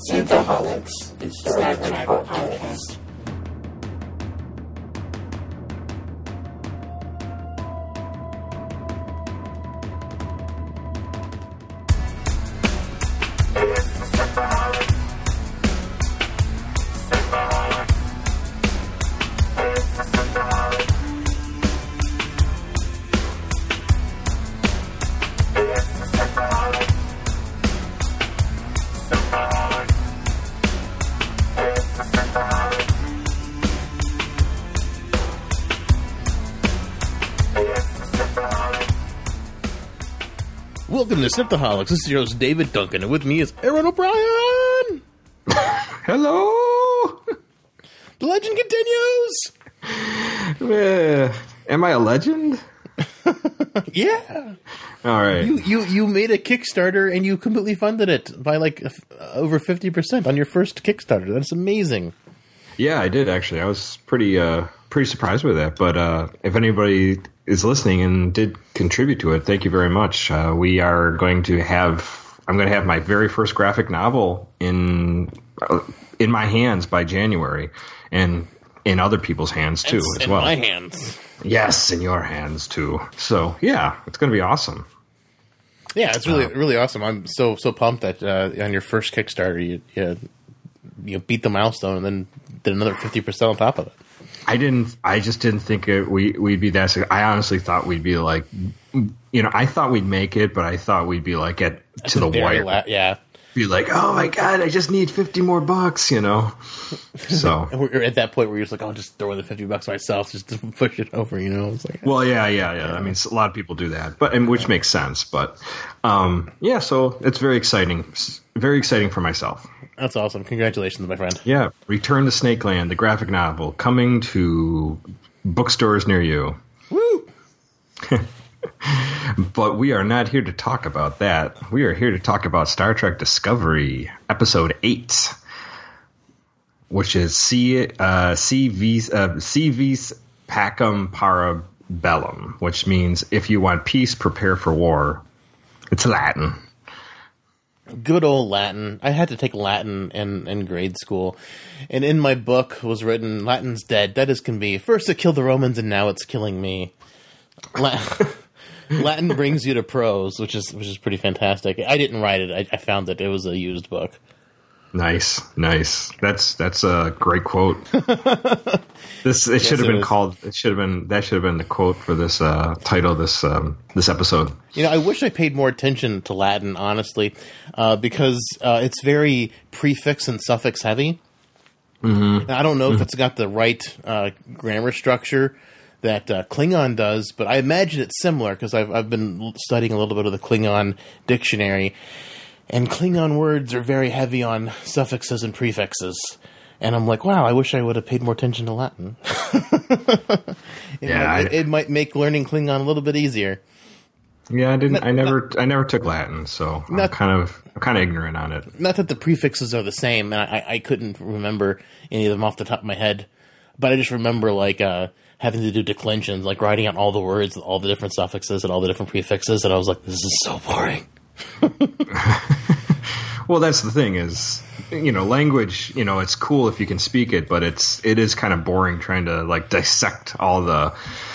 Synthaholics. It's the Raven Bible podcast. Welcome to Synthaholics. This is your host, David Duncan, and with me is Aaron O'Brien. Hello. The legend continues. Am I a legend? Yeah. All right. You made a Kickstarter and you completely funded it by like over 50% on your first Kickstarter. That's amazing. Yeah, I did actually. I was pretty surprised with that. But if anybody is listening and did contribute to it, thank you very much. I'm going to have my very first graphic novel in my hands by January, and in other people's hands too, as well. In my hands. Yes, in your hands too. So yeah, it's going to be awesome. Yeah, it's really awesome. I'm so pumped that on your first Kickstarter you beat the milestone and then did another 50% on top of it. I just didn't think we'd be that. I honestly thought we'd be like, I thought we'd make it, but I thought we'd be like to the wire. Yeah. Be like, oh my God, I just need $50 more, So we're at that point where you're just like, I'll just throw in the $50 myself just to push it over, It's like, well, yeah. I mean, a lot of people do that, which makes sense. But so it's very exciting for myself. That's awesome. Congratulations, my friend. Yeah. Return to Snakeland, the graphic novel, coming to bookstores near you. Woo! But we are not here to talk about that. We are here to talk about Star Trek Discovery, Episode 8, which is C vis pacem para bellum, which means if you want peace, prepare for war. It's Latin. Good old Latin. I had to take Latin in grade school. And in my book was written, Latin's dead as can be. First it killed the Romans and now it's killing me. Latin brings you to prose, which is pretty fantastic. I didn't write it. I found that it was a used book. Nice. That's a great quote. That should have been the quote for this title of this episode. I wish I paid more attention to Latin, honestly, because it's very prefix and suffix heavy. Mm-hmm. And I don't know if it's got the right grammar structure that Klingon does, but I imagine it's similar because I've been studying a little bit of the Klingon dictionary, and Klingon words are very heavy on suffixes and prefixes. And I'm like, wow, I wish I would have paid more attention to Latin. It might make learning Klingon a little bit easier. Yeah, I never took Latin, so I'm kind of ignorant on it. Not that the prefixes are the same, and I couldn't remember any of them off the top of my head, but I just remember having to do declensions, like writing out all the words, all the different suffixes and all the different prefixes, and I was like, this is so boring. Well, that's the thing is, language, it's cool if you can speak it, but it is kind of boring trying to dissect all the,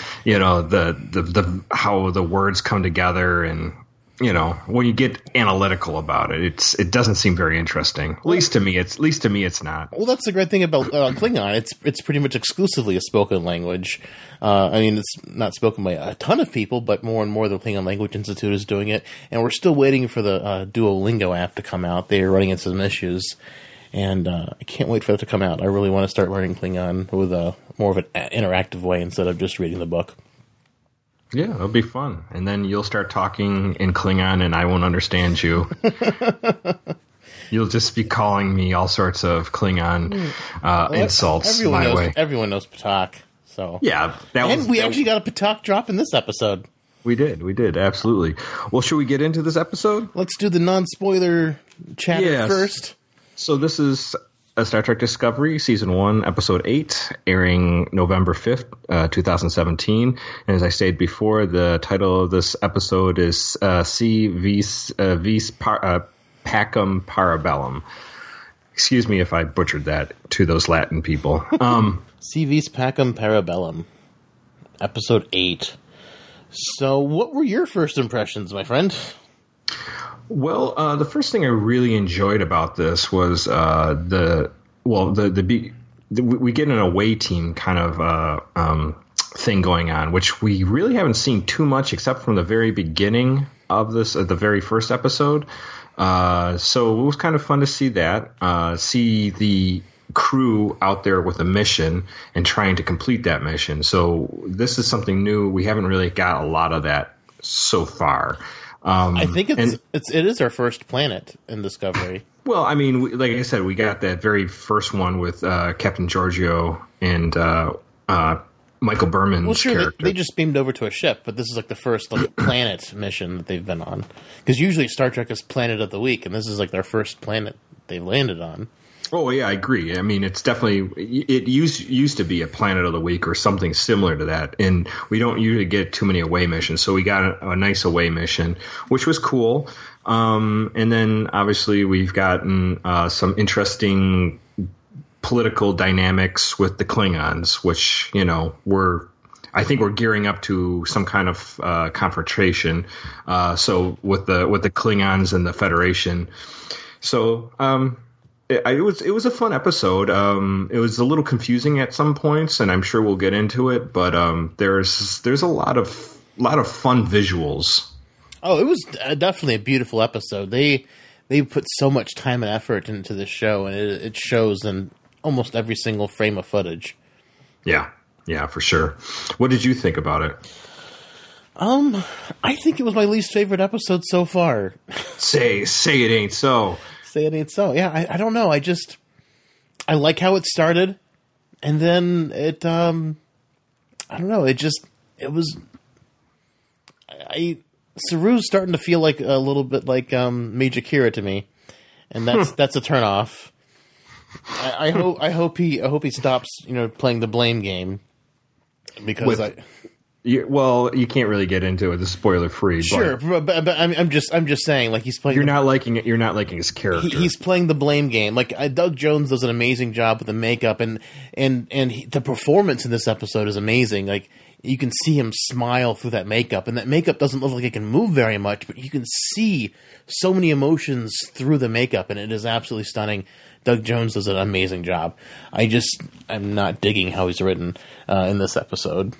the how the words come together, and when you get analytical about it, it doesn't seem very interesting. At least to me, it's not. Well, that's the great thing about Klingon. It's pretty much exclusively a spoken language. It's not spoken by a ton of people, but more and more the Klingon Language Institute is doing it, and we're still waiting for the Duolingo app to come out. They are running into some issues, and I can't wait for it to come out. I really want to start learning Klingon with more of an interactive way instead of just reading the book. Yeah, it'll be fun. And then you'll start talking in Klingon and I won't understand you. You'll just be calling me all sorts of Klingon insults my way. Everyone knows Patak. So. Yeah. We actually got a Patak drop in this episode. We did, absolutely. Well, should we get into this episode? Let's do the non-spoiler chatter first. So this is a Star Trek Discovery, Season 1, Episode 8, airing November 5th, 2017. And as I stated before, the title of this episode is C vis pacem para bellum. Excuse me if I butchered that to those Latin people. Si vis pacem parabellum, episode 8. So, what were your first impressions, my friend? Well, the first thing I really enjoyed about this was we get an away team kind of thing going on, which we really haven't seen too much except from the very beginning of this, the very first episode. So it was kind of fun to see that, see the crew out there with a mission and trying to complete that mission. So this is something new. We haven't really got a lot of that so far. I think it is our first planet in Discovery. Well, I mean, like I said, we got that very first one with Captain Giorgio and Michael Berman's character. They just beamed over to a ship, but this is like the first planet mission that they've been on. Because usually Star Trek is Planet of the Week, and this is like their first planet they've landed on. Oh, yeah, I agree. I mean, it's definitely – it used to be a Planet of the Week or something similar to that, and we don't usually get too many away missions. So we got a nice away mission, which was cool. And then, obviously, we've gotten some interesting political dynamics with the Klingons, which, you know, I think we're gearing up to some kind of confrontation. So with the Klingons and the Federation. So it was a fun episode. It was a little confusing at some points, and I'm sure we'll get into it. But there's a lot of fun visuals. Oh, it was definitely a beautiful episode. They put so much time and effort into this show, and it shows in almost every single frame of footage. Yeah, for sure. What did you think about it? I think it was my least favorite episode so far. Say it ain't so. Say it ain't so. Yeah, I don't know. I like how it started, and then it, I don't know. Saru's starting to feel like a little bit like Major Kira to me, and that's a turnoff. I hope he stops, playing the blame game, because you can't really get into it. It's spoiler free. Sure, but I'm just saying, like, he's playing. You're not liking it. You're not liking his character. He's playing the blame game. Like, Doug Jones does an amazing job with the makeup, and the performance in this episode is amazing. Like, you can see him smile through that makeup, and that makeup doesn't look like it can move very much, but you can see so many emotions through the makeup, and it is absolutely stunning. Doug Jones does an amazing job. I'm not digging how he's written in this episode.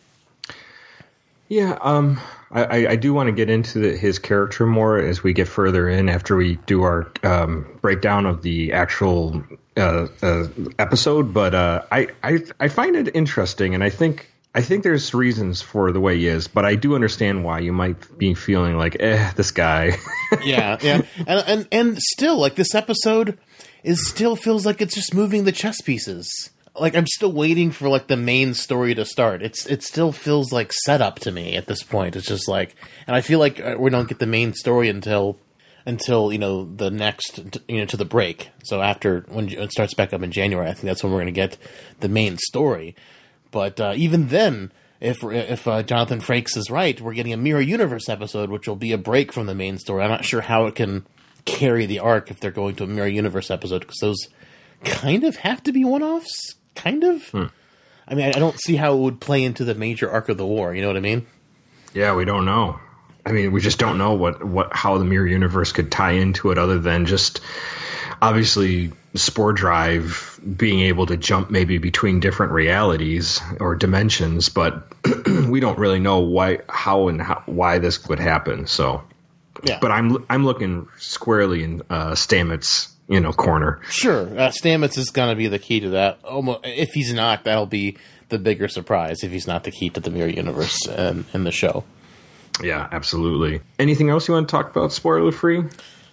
Yeah, I do want to get into his character more as we get further in after we do our breakdown of the actual episode. But I find it interesting, and I think there's reasons for the way he is. But I do understand why you might be feeling like, this guy. yeah, and still, like, this episode still feels like it's just moving the chess pieces. Like, I'm still waiting for, like, the main story to start. It still feels like setup to me at this point. It's just like, and I feel like we don't get the main story until the next, to the break. So after, when it starts back up in January, I think that's when we're going to get the main story. But even then, if Jonathan Frakes is right, we're getting a Mirror Universe episode, which will be a break from the main story. I'm not sure how it can carry the arc if they're going to a Mirror Universe episode, because those kind of have to be one-offs. Kind of. I mean, I don't see how it would play into the major arc of the war. You know what I mean? Yeah, we don't know. I mean, we just don't know how the Mirror Universe could tie into it, other than just obviously Spore Drive being able to jump maybe between different realities or dimensions, but we don't really know why this would happen. So, yeah. But I'm looking squarely in Stamets, corner. Sure, Stamets is going to be the key to that. If he's not, that'll be the bigger surprise. If he's not the key to the Mirror Universe in the show. Yeah, absolutely. Anything else you want to talk about, spoiler free?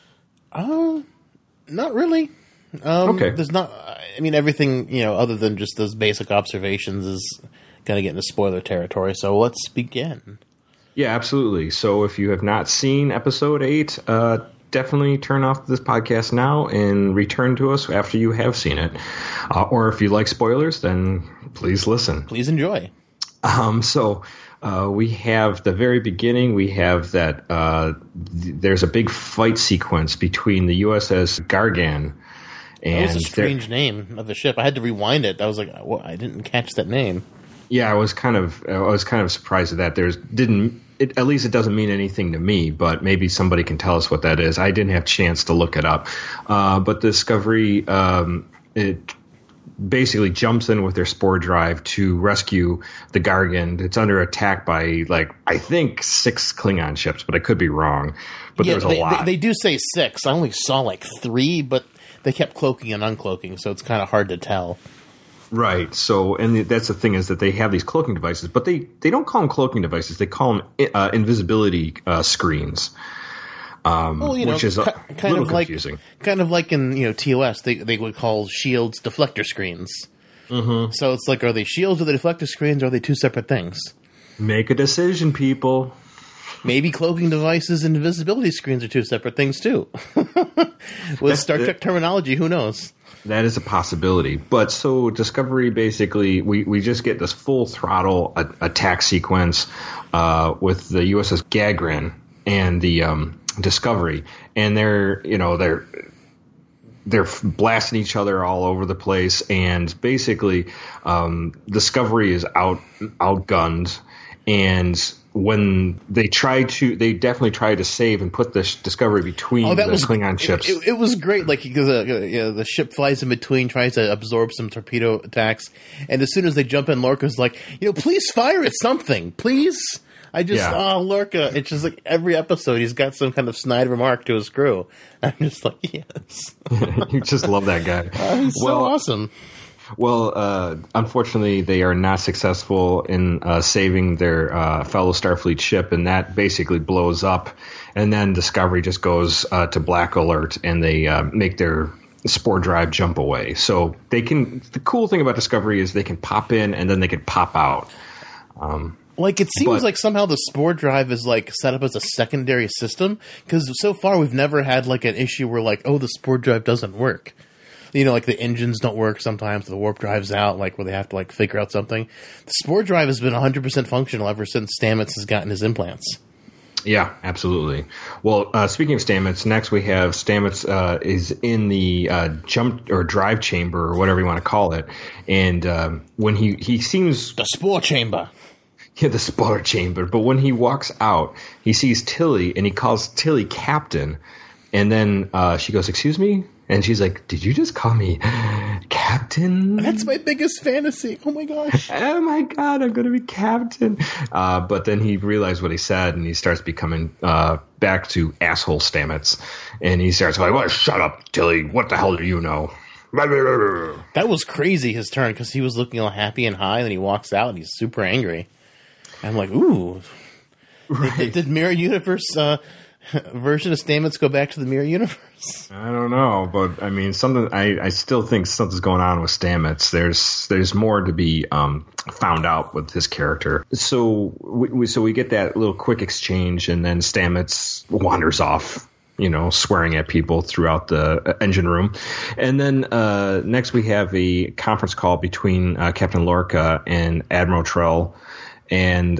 Not really. Okay. There's not. I mean, everything other than just those basic observations is going to get into spoiler territory. So let's begin. Yeah, absolutely. So if you have not seen episode 8, definitely turn off this podcast now and return to us after you have seen it. Or if you like spoilers, then please listen. Please enjoy. So we have the very beginning. We have that there's a big fight sequence between the USS Gargan That was a strange name of the ship. I had to rewind it. I was like, well, I didn't catch that name. Yeah, I was kind of surprised at that. At least it doesn't mean anything to me, but maybe somebody can tell us what that is. I didn't have a chance to look it up. But Discovery, it basically jumps in with their spore drive to rescue the Gargant. It's under attack by, I think 6 Klingon ships, but I could be wrong. But there's a lot. They do say 6. I only saw 3, but they kept cloaking and uncloaking, so it's kind of hard to tell. Right. So, and that's the thing is that they have these cloaking devices, but they don't call them cloaking devices. They call them invisibility screens. Which is kind of confusing. Kind of like in TOS, they would call shields deflector screens. Mm-hmm. So it's like, are they shields or the deflector screens? Or are they two separate things? Make a decision, people. Maybe cloaking devices and invisibility screens are two separate things too. With Star Trek terminology, who knows? That is a possibility. But so Discovery, basically, we just get this full throttle attack sequence with the USS Gagarin and the Discovery, and they're blasting each other all over the place, and basically Discovery is outgunned, and when they definitely try to save and put the Discovery between the Klingon ships. It was great. Because the ship flies in between, tries to absorb some torpedo attacks, and as soon as they jump in, Lorca's like, please fire at something, please. Lorca. It's just like every episode he's got some kind of snide remark to his crew. I'm just like, yes. You just love that guy. He's so awesome. Well, unfortunately, they are not successful in saving their fellow Starfleet ship, and that basically blows up. And then Discovery just goes to black alert, and they make their spore drive jump away. So they can. The cool thing about Discovery is they can pop in and then they can pop out. It seems like somehow the spore drive is set up as a secondary system, because so far we've never had an issue where the spore drive doesn't work. The engines don't work sometimes, the warp drive's out, where they have to figure out something. The spore drive has been 100% functional ever since Stamets has gotten his implants. Yeah, absolutely. Well, speaking of Stamets, next we have Stamets is in the jump or drive chamber or whatever you want to call it, and when he seems the spore chamber. Yeah, the spore chamber. But when he walks out, he sees Tilly, and he calls Tilly Captain. And then she goes, "Excuse me?" And she's like, "Did you just call me Captain?" That's my biggest fantasy. Oh, my gosh. Oh, my God, I'm going to be Captain. But then he realized what he said, and he starts becoming back to asshole Stamets. And he starts like, "Well, shut up, Tilly. What the hell do you know?" That was crazy, his turn, because he was looking all happy and high, and then he walks out, and he's super angry. I'm like, ooh. Right. Did Mirror Universe version of Stamets go back to the Mirror Universe? I don't know, but I mean, something. I still think something's going on with Stamets. There's more to be found out with his character. So we get that little quick exchange, and then Stamets wanders off, swearing at people throughout the engine room. And then next we have a conference call between Captain Lorca and Admiral Trell. And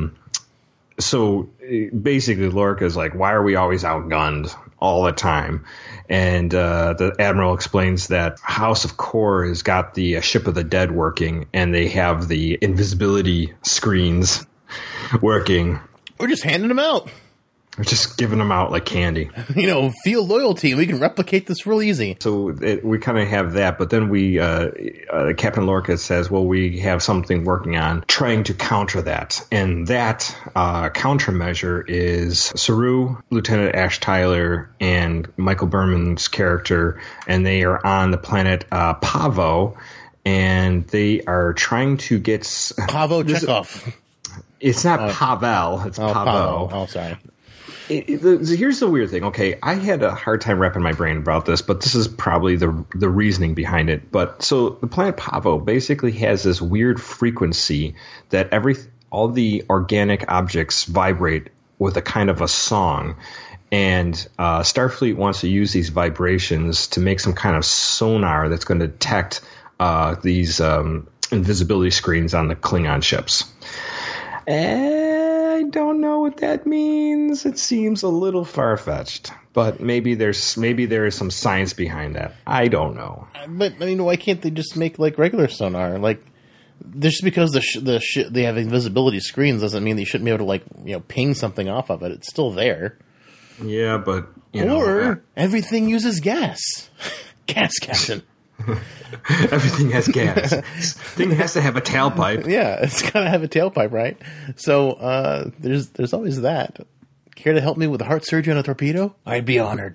so basically Lorca is like, "Why are we always outgunned all the time?" And the Admiral explains that House of Kor has got the Ship of the Dead working, and they have the invisibility screens working. We're just handing them out. We're just giving them out like candy. Feel loyalty. We can replicate this real easy. So we kind of have that, but then Captain Lorca says, "Well, we have something working on trying to counter that." And that countermeasure is Saru, Lieutenant Ash Tyler, and Michael Berman's character, and they are on the planet Pavo, and they are trying to get... Pavo Chekhov. It's not Pavel, it's Pavo. Oh, sorry. Here's the weird thing. Okay, I had a hard time wrapping my brain about this, but this is probably the reasoning behind it. But so the planet Pavo basically has this weird frequency that all the organic objects vibrate with a kind of a song, and Starfleet wants to use these vibrations to make some kind of sonar that's going to detect these invisibility screens on the Klingon ships. I don't know what that means. screens, it seems a little far-fetched. But maybe there is some science behind that. I don't know. But I mean, why can't they just make like regular sonar? Like, just because they have invisibility screens doesn't mean they shouldn't be able to like ping something off of it. It's still there. Yeah, but everything uses gas. Gas, Captain. Everything has gas. Thing has to have a tailpipe. Yeah, it's got to have a tailpipe, right? So there's always that. Care to help me with a heart surgery on a torpedo? I'd be honored.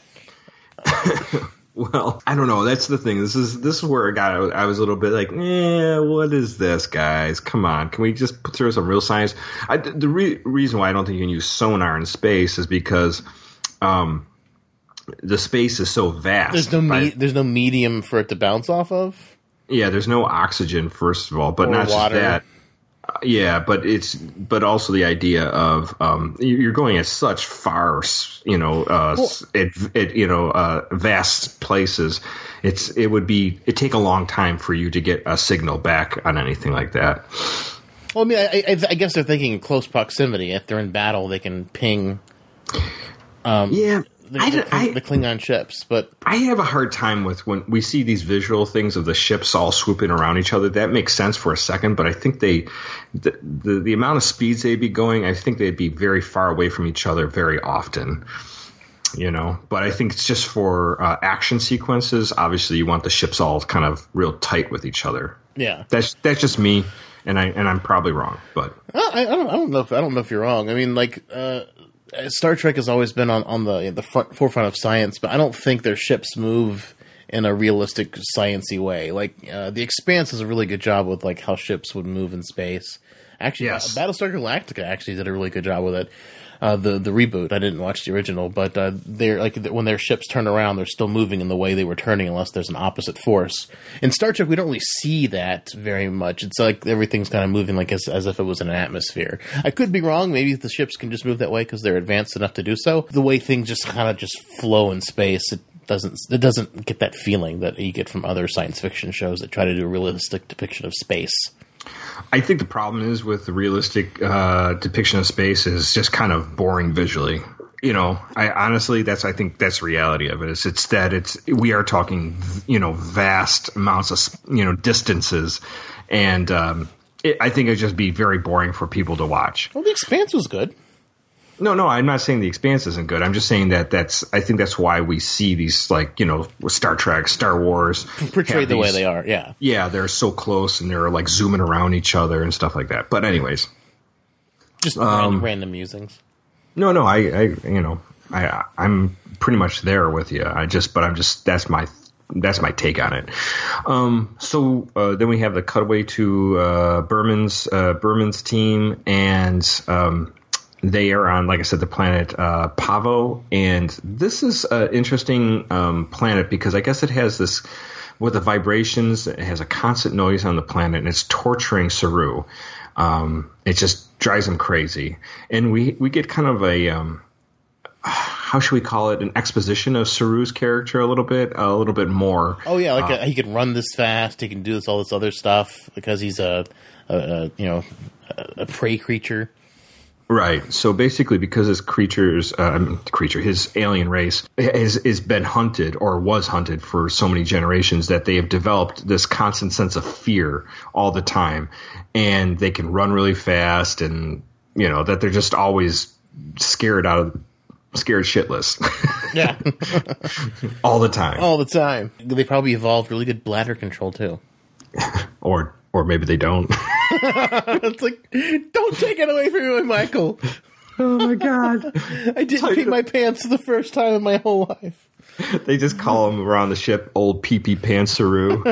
Well, I don't know. That's the thing. This is where I was a little bit like, what is this, guys? Come on. Can we just throw some real science? The reason why I don't think you can use sonar in space is because the space is so vast. There's no medium for it to bounce off of. Yeah, there's no oxygen, first of all, but not water. Just that. Yeah, but also the idea of you're going at such far, vast places. It'd take a long time for you to get a signal back on anything like that. Well, I mean, I guess they're thinking in close proximity. If they're in battle, they can ping. The Klingon ships, but I have a hard time with when we see these visual things of the ships all swooping around each other. That makes sense for a second, but I think the amount of speeds they'd be going, I think they'd be very far away from each other very often. But I think it's just for action sequences. Obviously, you want the ships all kind of real tight with each other. Yeah, that's just me, and I'm probably wrong, but I don't know if you're wrong. I mean, like. Star Trek has always been on the forefront of science, but I don't think their ships move in a realistic, sciencey way. Like The Expanse does a really good job with like how ships would move in space. Actually, yes. Battlestar Galactica actually did a really good job with it. The reboot. I didn't watch the original, but they're like when their ships turn around, they're still moving in the way they were turning, unless there's an opposite force. In Star Trek, we don't really see that very much. It's like everything's kind of moving like as if it was in an atmosphere. I could be wrong. Maybe the ships can just move that way because they're advanced enough to do so. The way things just kind of just flow in space, it doesn't get that feeling that you get from other science fiction shows that try to do a realistic depiction of space. I think the problem is with the realistic depiction of space is just kind of boring visually. I think that's the reality of it. We are talking, vast amounts of, distances, and I think it'd just be very boring for people to watch. Well, The Expanse was good. No, I'm not saying The Expanse isn't good. I'm just saying that I think that's why we see these, like, Star Trek, Star Wars. Portrayed the way they are, yeah. Yeah, they're so close and they're, like, zooming around each other and stuff like that. But anyways. Just random musings. No, I'm pretty much there with you. That's my take on it. So then we have the cutaway to Berman's team, and they are on, like I said, the planet Pavo, and this is an interesting planet because I guess it has this, with the vibrations, it has a constant noise on the planet, and it's torturing Saru. It just drives him crazy, and we get kind of a how should we call it, an exposition of Saru's character a little bit more. Oh yeah, like he can run this fast, he can do all this other stuff because he's a prey creature. Right. So basically, because his alien race is been hunted or was hunted for so many generations that they have developed this constant sense of fear all the time, and they can run really fast, and that they're just always scared shitless. Yeah. All the time. They probably evolved really good bladder control too. Or maybe they don't. It's like, don't take it away from me, Michael. Oh my God. I didn't pee my pants for the first time in my whole life. They just call him around the ship Old Pee-Pee Pants Saru.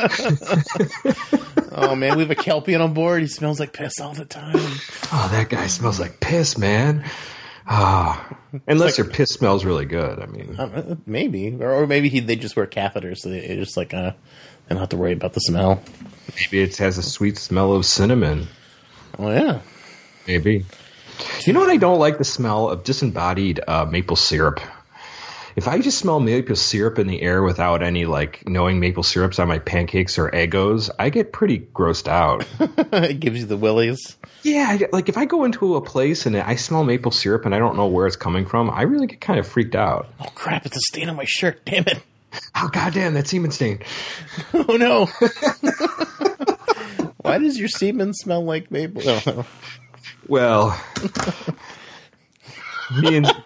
Oh man, we have a Kelpian on board. He smells like piss all the time. Oh, that guy smells like piss, man. Unless your piss smells really good. I mean, maybe, or maybe they just wear catheters, so they just like they don't have to worry about the smell. Maybe it has a sweet smell of cinnamon. Oh yeah, maybe. You know what I don't like? The smell of disembodied maple syrup. if I just smell maple syrup in the air without any like knowing maple syrups on my pancakes or Eggos, I get pretty grossed out. It gives you the willies. Yeah, like if I go into a place and I smell maple syrup and I don't know where it's coming from, I really get kind of freaked out. Oh crap! It's a stain on my shirt. Damn it! Oh goddamn, that semen stain. Oh no! Why does your semen smell like maple? Oh. Well, me and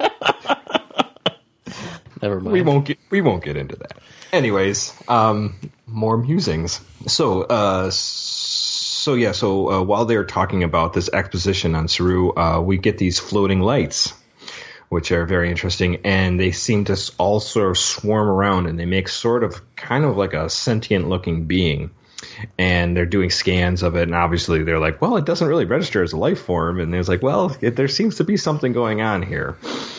Never mind. we won't get into that. Anyways, more musings. So while they're talking about this exposition on Saru, we get these floating lights, which are very interesting, and they seem to all sort of swarm around, and they make sort of kind of like a sentient looking being. And they're doing scans of it, and obviously they're like, well, it doesn't really register as a life form. And there's like, well, there seems to be something going on here.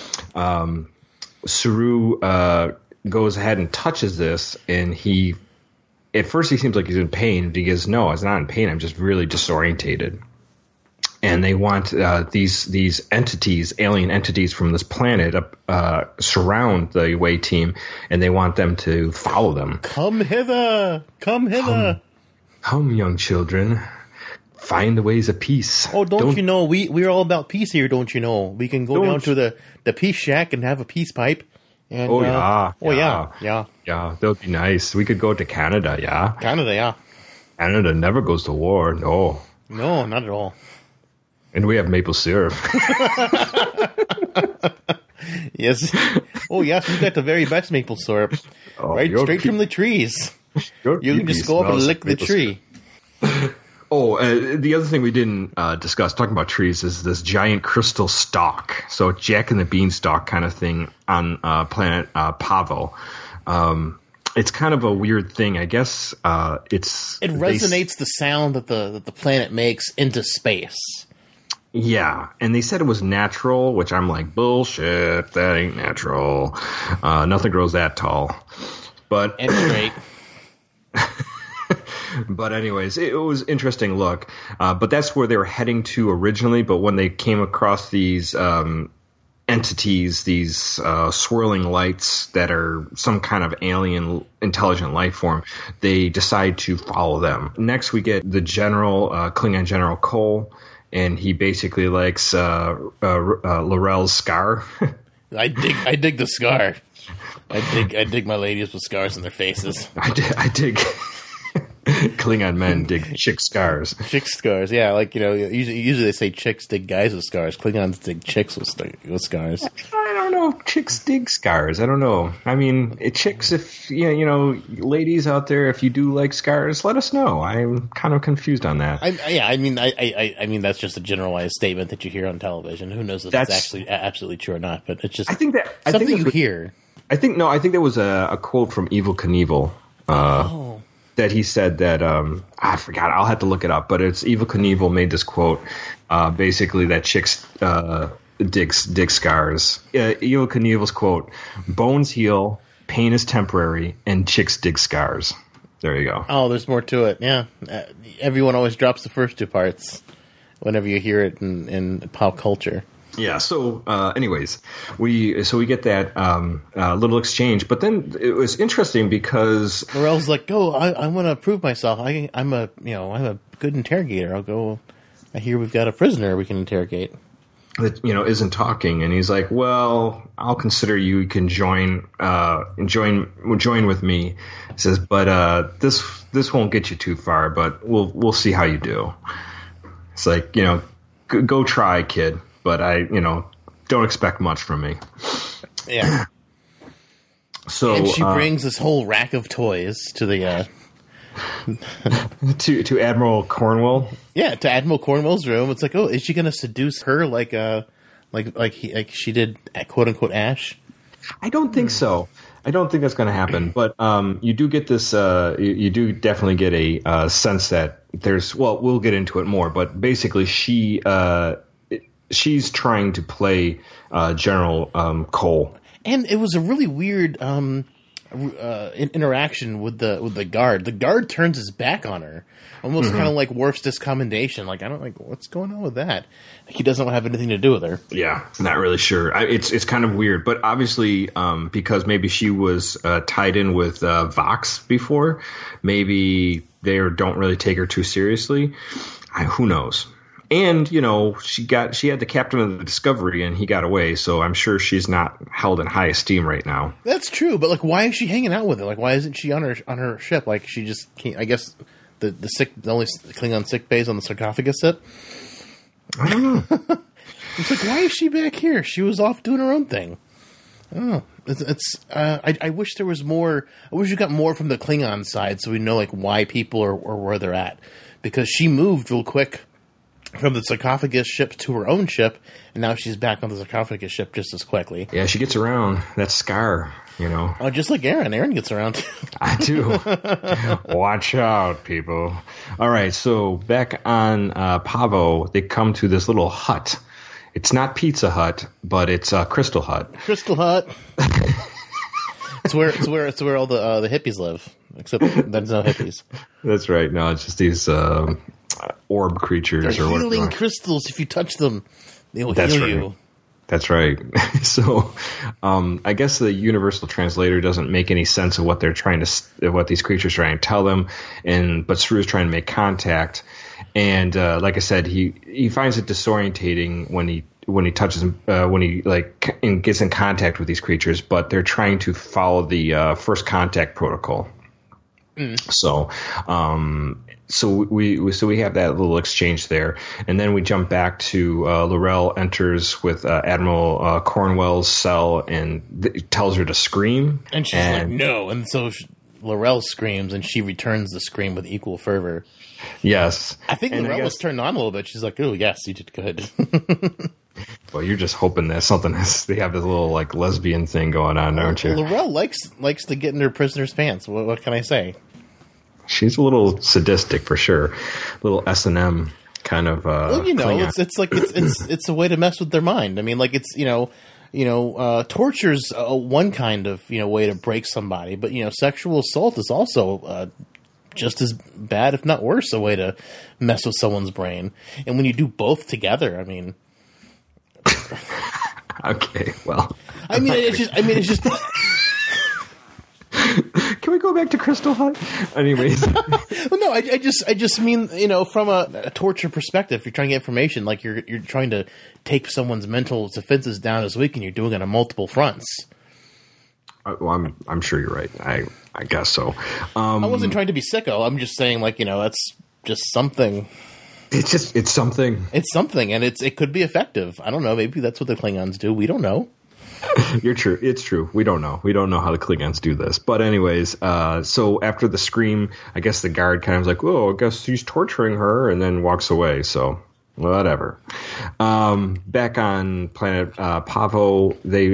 Saru goes ahead and touches this, and at first he seems like he's in pain. And he goes, no, I'm not in pain. I'm just really disorientated. And they want these entities, alien entities from this planet, surround the away team, and they want them to follow them. Come hither! Come hither! Come, young children, find the ways of peace. Oh, don't you know, we're all about peace here, don't you know? We can go down to the peace shack and have a peace pipe. And, yeah, that would be nice. We could go to Canada, yeah? Canada, yeah. Canada never goes to war, no. No, not at all. And we have maple syrup. Yes. Oh, yes, we got the very best maple syrup. Right straight from the trees. You can just go up and lick the tree. The other thing we didn't discuss, talking about trees, is this giant crystal stalk. So Jack and the Beanstalk kind of thing on planet Pavo. It's kind of a weird thing. I guess it resonates the sound that the planet makes into space. Yeah, and they said it was natural, which I'm like, bullshit, that ain't natural. Nothing grows that tall. But and straight. But anyways, it was interesting look. But that's where they were heading to originally. But when they came across these entities, these swirling lights that are some kind of alien intelligent life form, they decide to follow them. Next, we get the general, Klingon General Cole, and he basically likes L'Rell's scar. I dig the scar. I dig my ladies with scars on their faces. I dig Klingon men dig chick scars. Chick scars, yeah. Like, you know, usually they say chicks dig guys with scars. Klingons dig chicks with scars. I don't know if chicks dig scars. I don't know. I mean, chicks, if, you know, ladies out there, if you do like scars, let us know. I'm kind of confused on that. I mean, that's just a generalized statement that you hear on television. Who knows if that's actually absolutely true or not, but it's just something you hear. I think there was a quote from Evel Knievel. That he said that I forgot. I'll have to look it up. But it's Evel Knievel made this quote, basically that chicks dig scars. Evel Knievel's quote: "Bones heal, pain is temporary, and chicks dig scars." There you go. Oh, there's more to it. Yeah, everyone always drops the first two parts whenever you hear it in pop culture. Yeah. So, anyways, we get that little exchange, but then it was interesting because L'Rell's like, "Oh, I want to prove myself. I'm a good interrogator. I'll go. I hear we've got a prisoner we can interrogate that isn't talking." And he's like, "Well, I'll consider you can join with me." He says, "But this won't get you too far. But we'll see how you do." It's like, go try, kid. But I, don't expect much from me. Yeah. So and she brings this whole rack of toys to the to Admiral Cornwell. Yeah, to Admiral Cornwell's room. It's like, oh, is she going to seduce her like she did, quote unquote, Ash? I don't think so. I don't think that's going to happen. But you do get this. You do definitely get a sense that there's. Well, we'll get into it more. But basically, she's trying to play General Cole. And it was a really weird interaction with the guard. The guard turns his back on her, almost kind of like Worf's discommendation. Like, I don't like what's going on with that. Like, he doesn't want to have anything to do with her. Yeah, not really sure. It's kind of weird, but obviously because maybe she was tied in with Vox before, maybe they don't really take her too seriously. Who knows? And, you know, she had the captain of the Discovery and he got away, so I'm sure she's not held in high esteem right now. That's true, but like, why is she hanging out with her? Like, why isn't she on her ship? Like, she just can't, I guess the only Klingon sick bay is on the sarcophagus ship. I don't know. It's like, why is she back here? She was off doing her own thing. I don't know. I wish there was more. I wish we got more from the Klingon side so we know like why people are or where they're at, because she moved real quick from the sarcophagus ship to her own ship, and now she's back on the sarcophagus ship just as quickly. Yeah, she gets around. That's Scar, you know. Oh, just like Aaron. Aaron gets around too. I do. Watch out, people. All right, so back on Pavo, they come to this little hut. It's not Pizza Hut, but it's Crystal Hut. Crystal Hut. It's where all the hippies live. Except there's no hippies. That's right. No, it's just these orb creatures. They're or whatever. healing crystals. If you touch them, they will heal you. That's right. So, I guess the universal translator doesn't make any sense of what they're trying to, what these creatures are trying to tell them, but Saru is trying to make contact, and like I said, he finds it disorientating when he touches when he gets in contact with these creatures, but they're trying to follow the first contact protocol. So we have that little exchange there, and then we jump back to L'Rell enters with Admiral Cornwell's cell and tells her to scream, and she's like, "No!" And so L'Rell screams, and she returns the scream with equal fervor. Yes, I think L'Rell was turned on a little bit. She's like, "Oh yes, you did good." Well, you're just hoping that they have this little like lesbian thing going on, aren't you? L'Rell likes to get in her prisoner's pants. What can I say? She's a little sadistic for sure, a little S&M kind of. Well, you know, Klingon. it's a way to mess with their mind. I mean, like it's torture's one kind of way to break somebody, but sexual assault is also just as bad, if not worse, a way to mess with someone's brain. And when you do both together, I mean, okay, well, it's just. Can we go back to Crystal Hut? Anyways. Well, no, I just mean, from a torture perspective, you're trying to get information, like you're trying to take someone's mental defenses down as weak, and you're doing it on multiple fronts. Well, I'm sure you're right. I guess so. I wasn't trying to be sicko. I'm just saying, like, that's just something. It's something. It's something, and it could be effective. I don't know. Maybe that's what the Klingons do. We don't know. You're true. It's true. We don't know. We don't know how the Klingons do this. But anyways, so after the scream, I guess the guard kind of was like, "Oh, I guess he's torturing her," and then walks away. So whatever. Back on planet Pavo,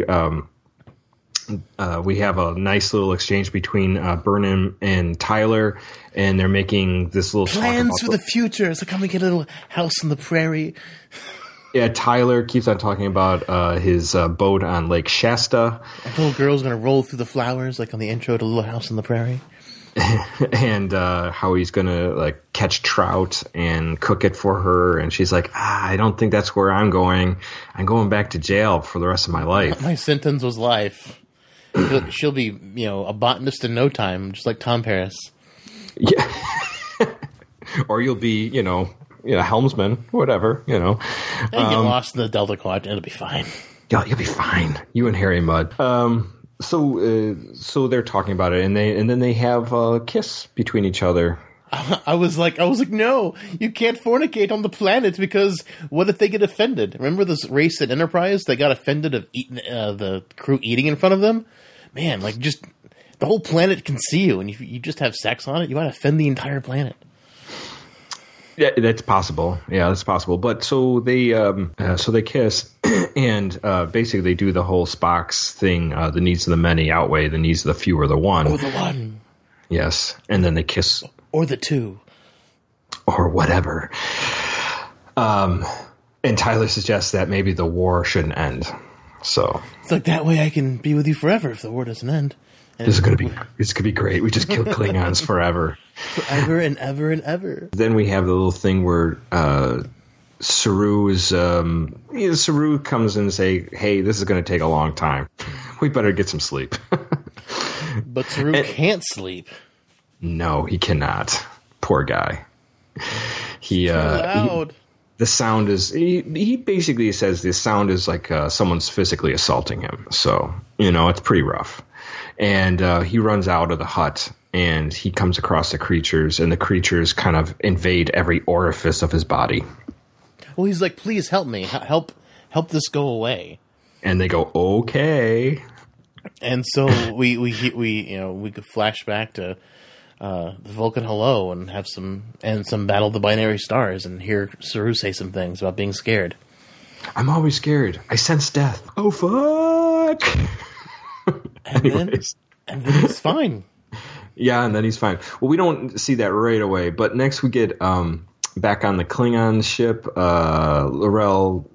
we have a nice little exchange between Burnham and Tyler, and they're making this little plans for the future. So come and get a little house on the prairie. Yeah, Tyler keeps on talking about his boat on Lake Shasta. A little girl's going to roll through the flowers, like on the intro to Little House on the Prairie. And how he's going to catch trout and cook it for her. And she's like, I don't think that's where I'm going. I'm going back to jail for the rest of my life. My sentence was life. She'll be, a botanist in no time, just like Tom Paris. Yeah. Or you'll be, helmsman, whatever, And get lost in the Delta Quadrant, it'll be fine. Yeah, you'll be fine. You and Harry Mudd. So they're talking about it, and then they have a kiss between each other. I was like, no, you can't fornicate on the planet, because what if they get offended? Remember this race at Enterprise? They got offended of the crew eating in front of them? Man, just the whole planet can see you, and if you just have sex on it, you might offend the entire planet. Yeah, that's possible. Yeah, that's possible. But so they kiss, and basically they do the whole Spock's thing. The needs of the many outweigh the needs of the few or the one. Or the one. Yes, and then they kiss. Or the two. Or whatever. And Tyler suggests that maybe the war shouldn't end. So it's like, that way I can be with you forever if the war doesn't end. And this is gonna be great. We just kill Klingons forever. Forever and ever and ever. Then we have the little thing where Saru is Saru comes in and say, "Hey, this is going to take a long time. We better get some sleep." But Saru can't sleep. No, he cannot. Poor guy. He Too loud. The sound is. He basically says the sound is like someone's physically assaulting him. So it's pretty rough. And he runs out of the hut. And he comes across the creatures, and the creatures kind of invade every orifice of his body. Well, he's like, "Please help me, help this go away." And they go, "Okay." And so we could flash back to the Vulcan hello and have some Battle of the Binary Stars and hear Saru say some things about being scared. I'm always scared. I sense death. Oh fuck! And then he's fine. Yeah, and then he's fine. Well, we don't see that right away, but next we get back on the Klingon ship. L'Rell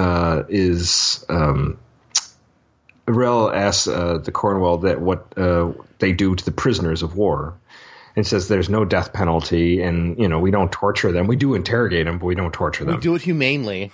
asks the Cornwell that what they do to the prisoners of war, and says there's no death penalty, and we don't torture them. We do interrogate them, but we don't torture them. We do it humanely.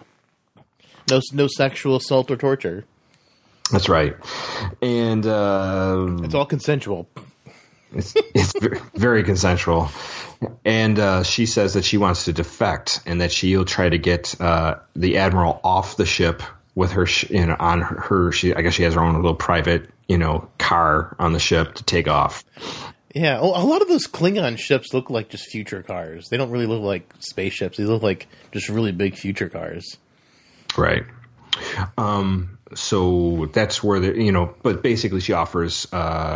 No sexual assault or torture. That's right, and it's all consensual. It's very consensual, and she says that she wants to defect and that she'll try to get the admiral off the ship with her, on her. I guess she has her own little private, car on the ship to take off. Yeah, well, a lot of those Klingon ships look like just future cars. They don't really look like spaceships. They look like just really big future cars. Right. So that's where but basically she offers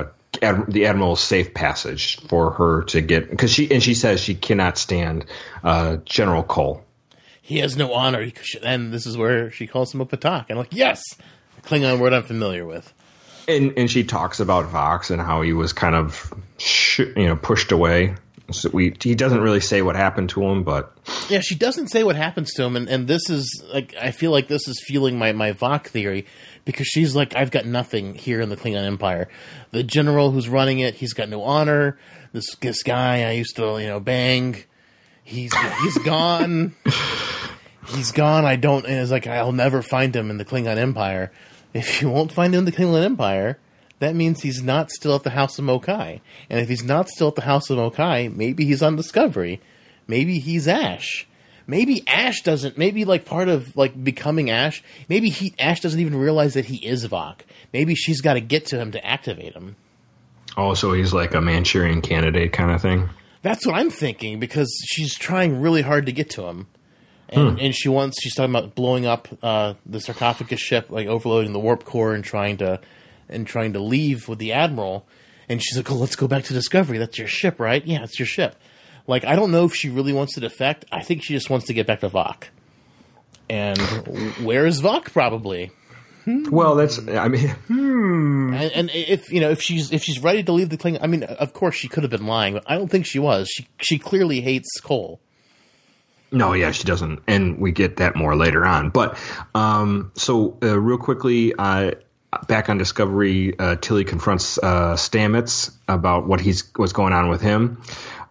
the admiral's safe passage for her to get, because she says she cannot stand General Cole. He has no honor, and this is where she calls him a Patak. And I'm like, yes, a Klingon word I'm familiar with. And she talks about Vox and how he was kind of pushed away. So he doesn't really say what happened to him, but yeah, she doesn't say what happens to him, and this is like, I feel like this is fueling my Vox theory, because she's like, I've got nothing here in the Klingon Empire. The general who's running it, he's got no honor. This guy I used to bang, he's gone. He's gone. And it's like, I'll never find him in the Klingon Empire. If you won't find him in the Klingon Empire, that means he's not still at the House of Mokai. And if he's not still at the House of Mokai, maybe he's on Discovery. Maybe he's Ash. Maybe Ash doesn't. Maybe like part of like becoming Ash. Maybe Ash doesn't even realize that he is Vok. Maybe she's got to get to him to activate him. Oh, so he's like a Manchurian Candidate kind of thing. That's what I'm thinking, because she's trying really hard to get to him, and she's talking about blowing up the sarcophagus ship, like overloading the warp core and trying to leave with the admiral. And she's like, "Oh, let's go back to Discovery. That's your ship, right? Yeah, it's your ship." Like, I don't know if she really wants to defect. I think she just wants to get back to Vok. And where is Vok? Probably. Well, that's. I mean, And if she's ready to leave the Klingon, I mean, of course she could have been lying, but I don't think she was. She clearly hates Cole. No, yeah, she doesn't, and we get that more later on. But so real quickly, back on Discovery, Tilly confronts Stamets about what's going on with him.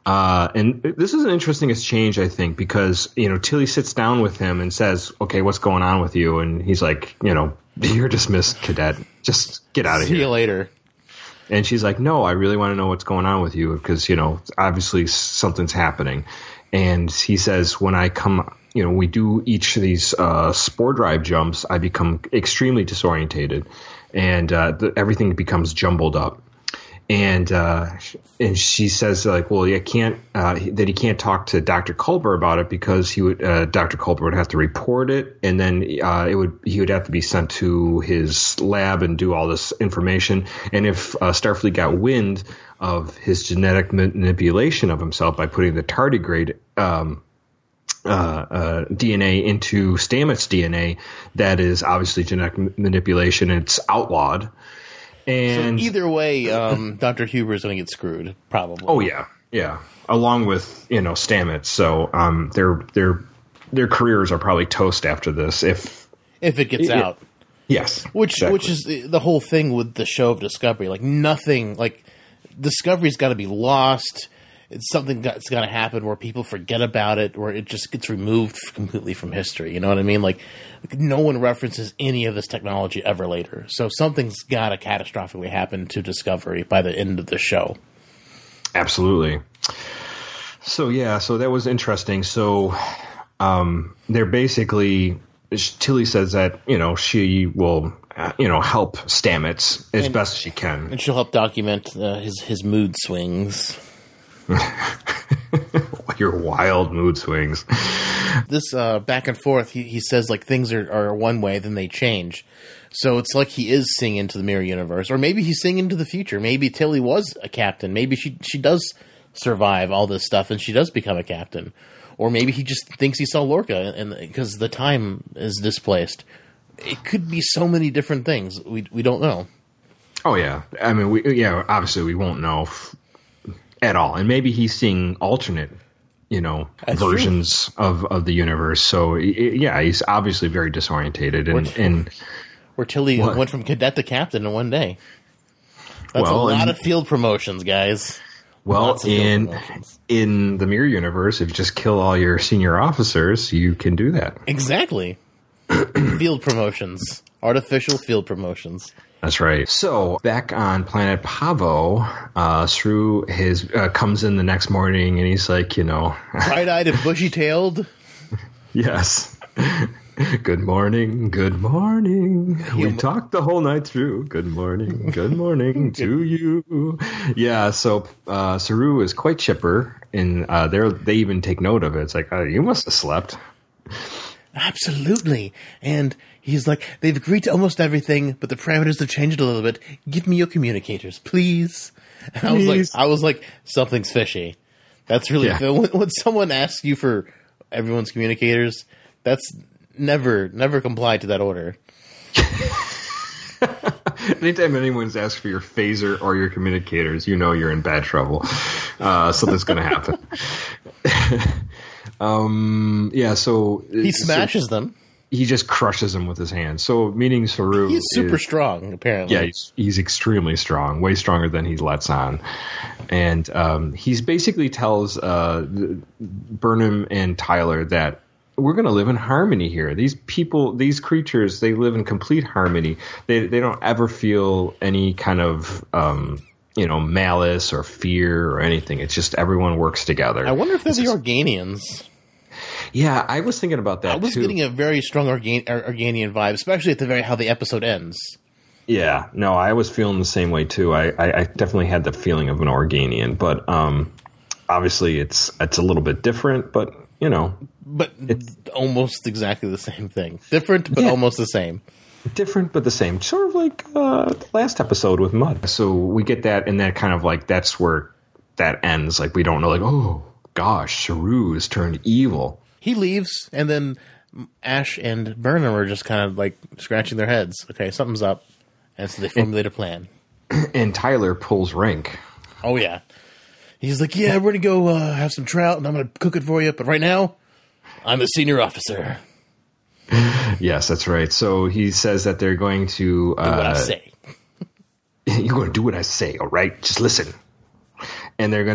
And this is an interesting exchange, I think, because, Tilly sits down with him and says, "Okay, what's going on with you?" And he's like, "You're dismissed, cadet. Just get out of here. See you later." And she's like, "No, I really want to know what's going on with you, because, obviously something's happening." And he says, "When I come, we do each of these spore drive jumps, I become extremely disorientated, and everything becomes jumbled up." And she says, like, well, he can't talk to Dr. Culber about it, because Dr. Culber would have to report it, and then he would have to be sent to his lab and do all this information. And if Starfleet got wind of his genetic manipulation of himself by putting the tardigrade DNA into Stamets DNA, that is obviously genetic manipulation. It's outlawed. And so either way, Dr. Huber is going to get screwed, probably. Oh yeah, along with Stamets. So their careers are probably toast after this, if it gets out. Yes. Which is the whole thing with the show of Discovery. Like, nothing, like, Discovery's got to be lost. It's something that's got to happen where people forget about it, where it just gets removed completely from history. You know what I mean? Like, no one references any of this technology ever later. So something's got to catastrophically happen to Discovery by the end of the show. Absolutely. So, yeah, so that was interesting. So they're basically, Tilly says that, she will, help Stamets as best she can. And she'll help document his mood swings. Your wild mood swings. This back and forth, he says, like, things are one way, then they change. So it's like he is seeing into the mirror universe. Or maybe he's seeing into the future. Maybe Tilly was a captain. Maybe she does survive all this stuff and she does become a captain. Or maybe he just thinks he saw Lorca and because the time is displaced. It could be so many different things. We don't know. Oh, yeah. I mean, obviously we won't know at all. And maybe he's seeing alternate, versions of the universe. So, he's obviously very disorientated. And where Tilly went from cadet to captain in one day. That's a lot of field promotions, guys. Well, in the mirror universe, if you just kill all your senior officers, you can do that. Exactly. Field promotions. Artificial field promotions. That's right. So back on planet Pavo, Saru comes in the next morning and he's like, bright-eyed and bushy-tailed. Yes. Good morning. Good morning. We talked the whole night through. Good morning. Good morning to you. Yeah. So Saru is quite chipper, and they even take note of it. It's like, you must have slept. Absolutely. And he's like, they've agreed to almost everything, but the parameters have changed a little bit. Give me your communicators, please. And I was like, something's fishy. That's really when someone asks you for everyone's communicators, that's never complied to that order. Anytime anyone's asked for your phaser or your communicators, you're in bad trouble. Something's going to happen. So he smashes them. He just crushes them with his hand. So, meaning Saru, he's super strong, apparently. Yeah, he's extremely strong, way stronger than he lets on. And he's basically tells Burnham and Tyler that we're going to live in harmony here. These people, these creatures, they live in complete harmony. They don't ever feel any kind of malice or fear or anything. It's just everyone works together. I wonder if they're the Organians. Yeah, I was thinking about that. I was getting a very strong Organian vibe, especially at how the episode ends. Yeah, no, I was feeling the same way too. I definitely had the feeling of an Organian, but obviously it's a little bit different, but but it's almost exactly the same thing. Different, but almost the same. Different, but the same. Sort of like the last episode with Mudd. So we get that, and that kind of like that's where that ends. Like we don't know, like, oh gosh, Saru has turned evil. He leaves, and then Ash and Burnham are just kind of like scratching their heads. Okay, something's up. And so they formulate a plan. And Tyler pulls rank. Oh, yeah. He's like, yeah, we're going to go have some trout, and I'm going to cook it for you. But right now, I'm a senior officer. Yes, that's right. So he says that they're going to... do what I say. You're going to do what I say, all right? Just listen. And they're going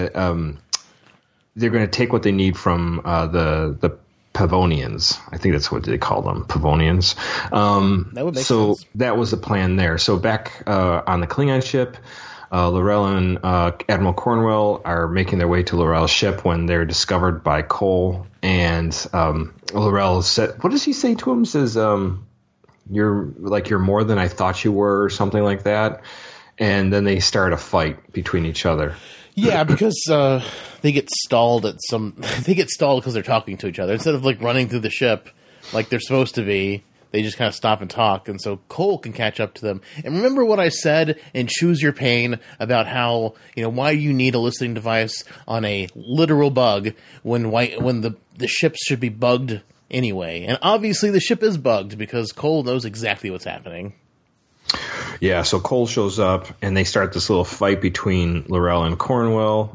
to take what they need from the Pavonians. I think that's what they call them, Pavonians. That would make sense. So that was the plan there. So back on the Klingon ship, L'Rell and Admiral Cornwell are making their way to L'Rell's ship when they're discovered by Cole. And L'Rell said, what does he say to him? He says, you're more than I thought you were, or something like that. And then they start a fight between each other. Yeah, because they get stalled they get stalled because they're talking to each other. Instead of like running through the ship like they're supposed to be, they just kind of stop and talk, and so Cole can catch up to them. And remember what I said in Choose Your Pain about how, why you need a listening device on a literal bug when the ships should be bugged anyway. And obviously the ship is bugged because Cole knows exactly what's happening. Yeah, so Cole shows up, and they start this little fight between L'Rell and Cornwell.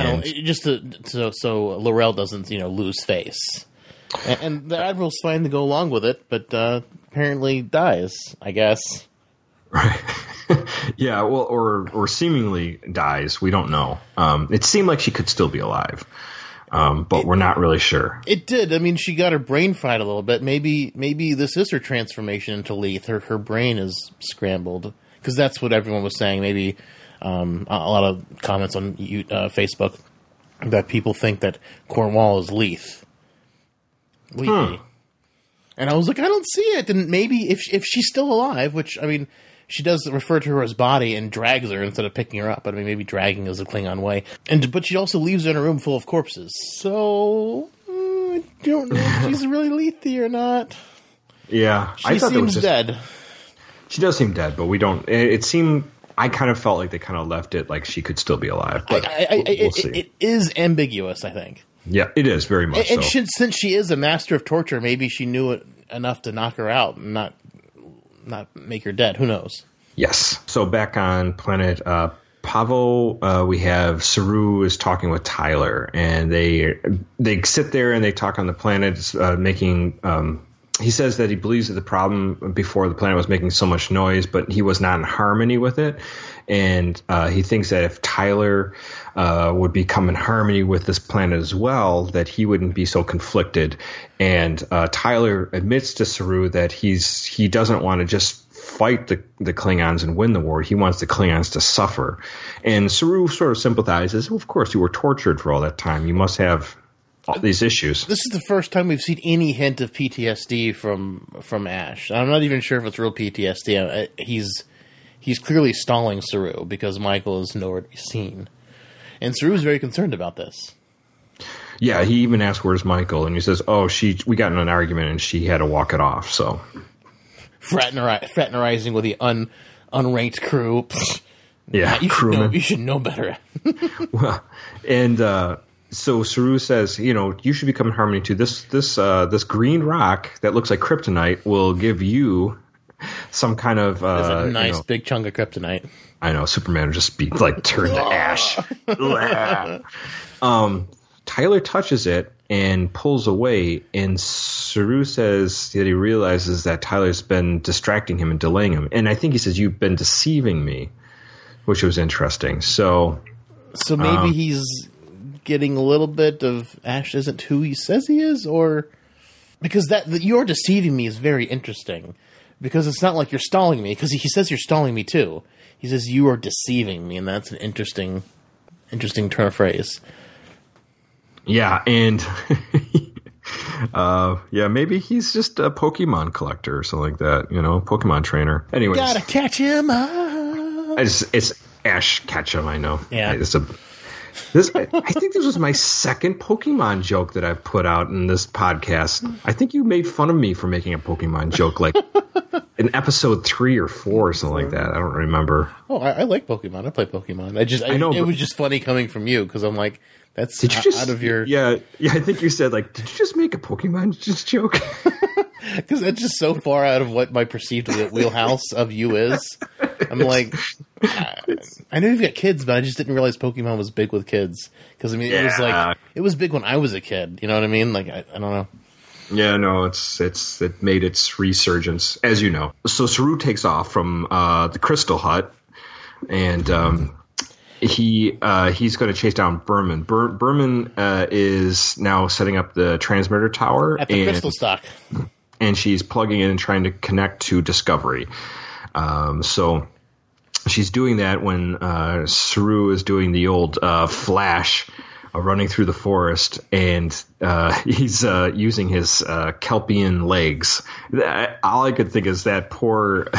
So L'Rell doesn't, lose face. And the Admiral's fine to go along with it, but apparently dies, I guess. Right. Yeah, well, or seemingly dies. We don't know. It seemed like she could still be alive, but we're not really sure. It did. I mean, she got her brain fried a little bit. Maybe this is her transformation into Leith. Her brain is scrambled, because that's what everyone was saying. Maybe a lot of comments on Facebook that people think that Cornwall is Leith. And I was like, I don't see it. And maybe if she's still alive, which, I mean, she does refer to her as body and drags her instead of picking her up. But I mean, maybe dragging is a Klingon way. But she also leaves her in a room full of corpses. So I don't know if she's really Lethe or not. Yeah. She seems dead. She does seem dead, but we don't. It seemed. I kind of felt like they kind of left it like she could still be alive. But we'll see. It is ambiguous, I think. Yeah, it is very much and so. Since she is a master of torture, maybe she knew it enough to knock her out and not make her dead. Who knows? Yes. So back on planet Pavo, we have Saru is talking with Tyler, and they sit there and they talk on the planet, making. He says that he believes that the problem before the planet was making so much noise, but he was not in harmony with it. And he thinks that if Tyler would become in harmony with this planet as well, that he wouldn't be so conflicted. And Tyler admits to Saru that he doesn't want to just fight the Klingons and win the war. He wants the Klingons to suffer. And Saru sort of sympathizes. Well, of course, you were tortured for all that time. You must have all these issues. This is the first time we've seen any hint of PTSD from Ash. I'm not even sure if it's real PTSD. He's clearly stalling Saru because Michael is nowhere to be seen. And Saru's very concerned about this. Yeah, he even asked, where's Michael? And he says, we got in an argument and she had to walk it off, so. Fraternising with the unranked crew. Yeah, crewman. You should know better. Well, and so Saru says, you should become in harmony too. This green rock that looks like kryptonite will give you some kind of it's a nice big chunk of kryptonite. I know, Superman would just be like turned to ash. Tyler touches it and pulls away, and Saru says that he realizes that Tyler's been distracting him and delaying him. And I think he says, you've been deceiving me, which was interesting. So maybe he's getting a little bit of Ash isn't who he says he is, or because that you're deceiving me is very interesting, because it's not like you're stalling me, because he says you're stalling me too. He says you are deceiving me, and that's an interesting turn of phrase. Yeah, and maybe he's just a Pokemon collector or something like that, Pokemon trainer. Anyways, gotta catch him up. It's Ash Ketchum, I know. Yeah. I think this was my second Pokemon joke that I've put out in this podcast. I think you made fun of me for making a Pokemon joke, like in episode 3 or 4 or something like that. I don't remember. Oh, I like Pokemon. I play Pokemon. I know it was just funny coming from you, because I'm like, that's out of your... Yeah, I think you said, like, did you just make a Pokemon joke? Because that's just so far out of what my perceived wheelhouse of you is. I'm like, I know you've got kids, but I just didn't realize Pokemon was big with kids. Because, I mean, it was big when I was a kid. You know what I mean? Like, I don't know. Yeah, no, it made its resurgence, as you know. So Saru takes off from the Crystal Hut, and he's going to chase down Berman. Berman is now setting up the transmitter tower at the Crystal Stock, and she's plugging in and trying to connect to Discovery. So she's doing that when Saru is doing the old Flash, running through the forest, and he's using his Kelpian legs. All I could think is that poor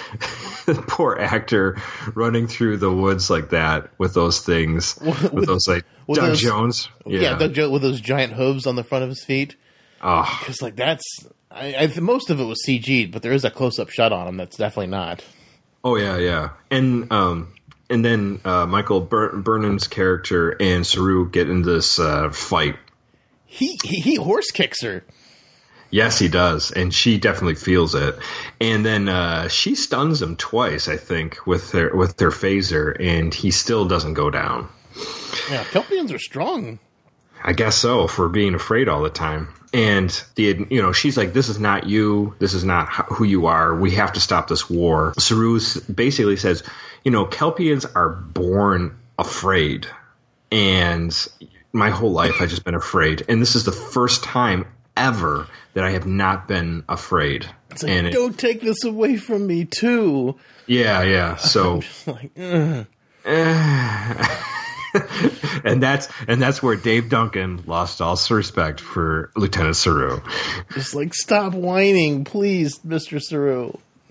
actor running through the woods like that with those things, with those like Doug Jones. Yeah, Doug Jones with those giant hooves on the front of his feet. Oh, because like that's most of it was CG'd, but there is a close-up shot on him that's definitely not. Oh yeah, and then Michael Burnham's character and Saru get in this fight. He horse kicks her. Yes, he does, and she definitely feels it. And then she stuns him twice, I think, with their phaser, and he still doesn't go down. Yeah, Kelpians are strong. I guess so, for being afraid all the time. And she's like, this is not you. This is not who you are. We have to stop this war. Saru basically says, Kelpians are born afraid. And my whole life I've just been afraid. And this is the first time ever that I have not been afraid. It's like, don't take this away from me too. Yeah. So I'm just like, ugh. and that's where Dave Duncan lost all respect for Lieutenant Saru. Just like, stop whining, please, Mr. Saru.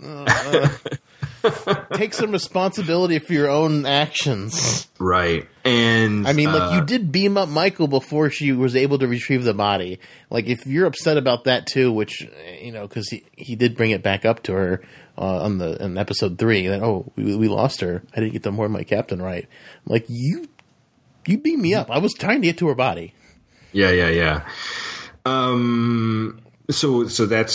Take some responsibility for your own actions. Right. And I mean, you did beam up Michael before she was able to retrieve the body. Like, if you're upset about that too, which, because he did bring it back up to her in episode 3, that, we lost her. I didn't get the more my captain right. I'm like, you beat me up. I was trying to get to her body. Yeah. So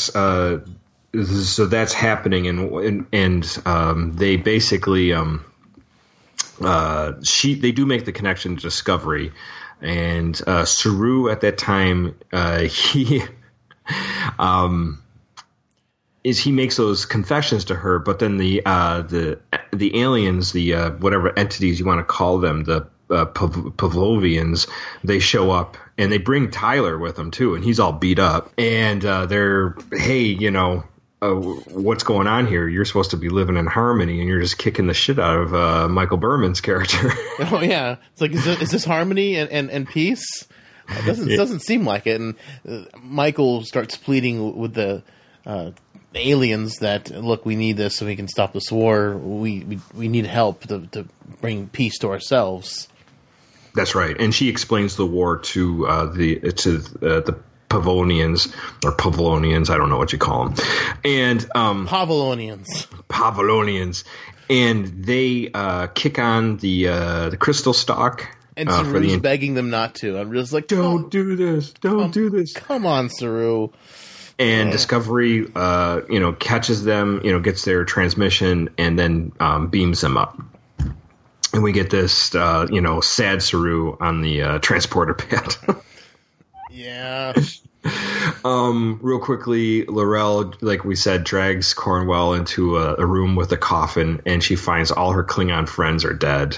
that's happening, and they basically they do make the connection to Discovery, and Saru at that time he makes those confessions to her, but then the aliens, the whatever entities you want to call them, the Pavlovians, they show up and they bring Tyler with them too, and he's all beat up, and they're, hey, what's going on here? You're supposed to be living in harmony, and you're just kicking the shit out of Michael Berman's character. Oh yeah, it's like, is this harmony and peace? It doesn't seem like it. And Michael starts pleading with the aliens that, look, we need this so we can stop this war. We need help to bring peace to ourselves. That's right, and she explains the war to the Pavonians, or Pavlonians, I don't know what you call them, and Pavlonians, and they kick on the crystal stalk. And Saru's begging them not to. I'm just like, don't do this. Don't do this. Come on, Saru. And Discovery, catches them, gets their transmission, and then beams them up. And we get this, sad Saru on the transporter pad. Yeah. Real quickly, L'Rell, like we said, drags Cornwell into a room with a coffin, and she finds all her Klingon friends are dead.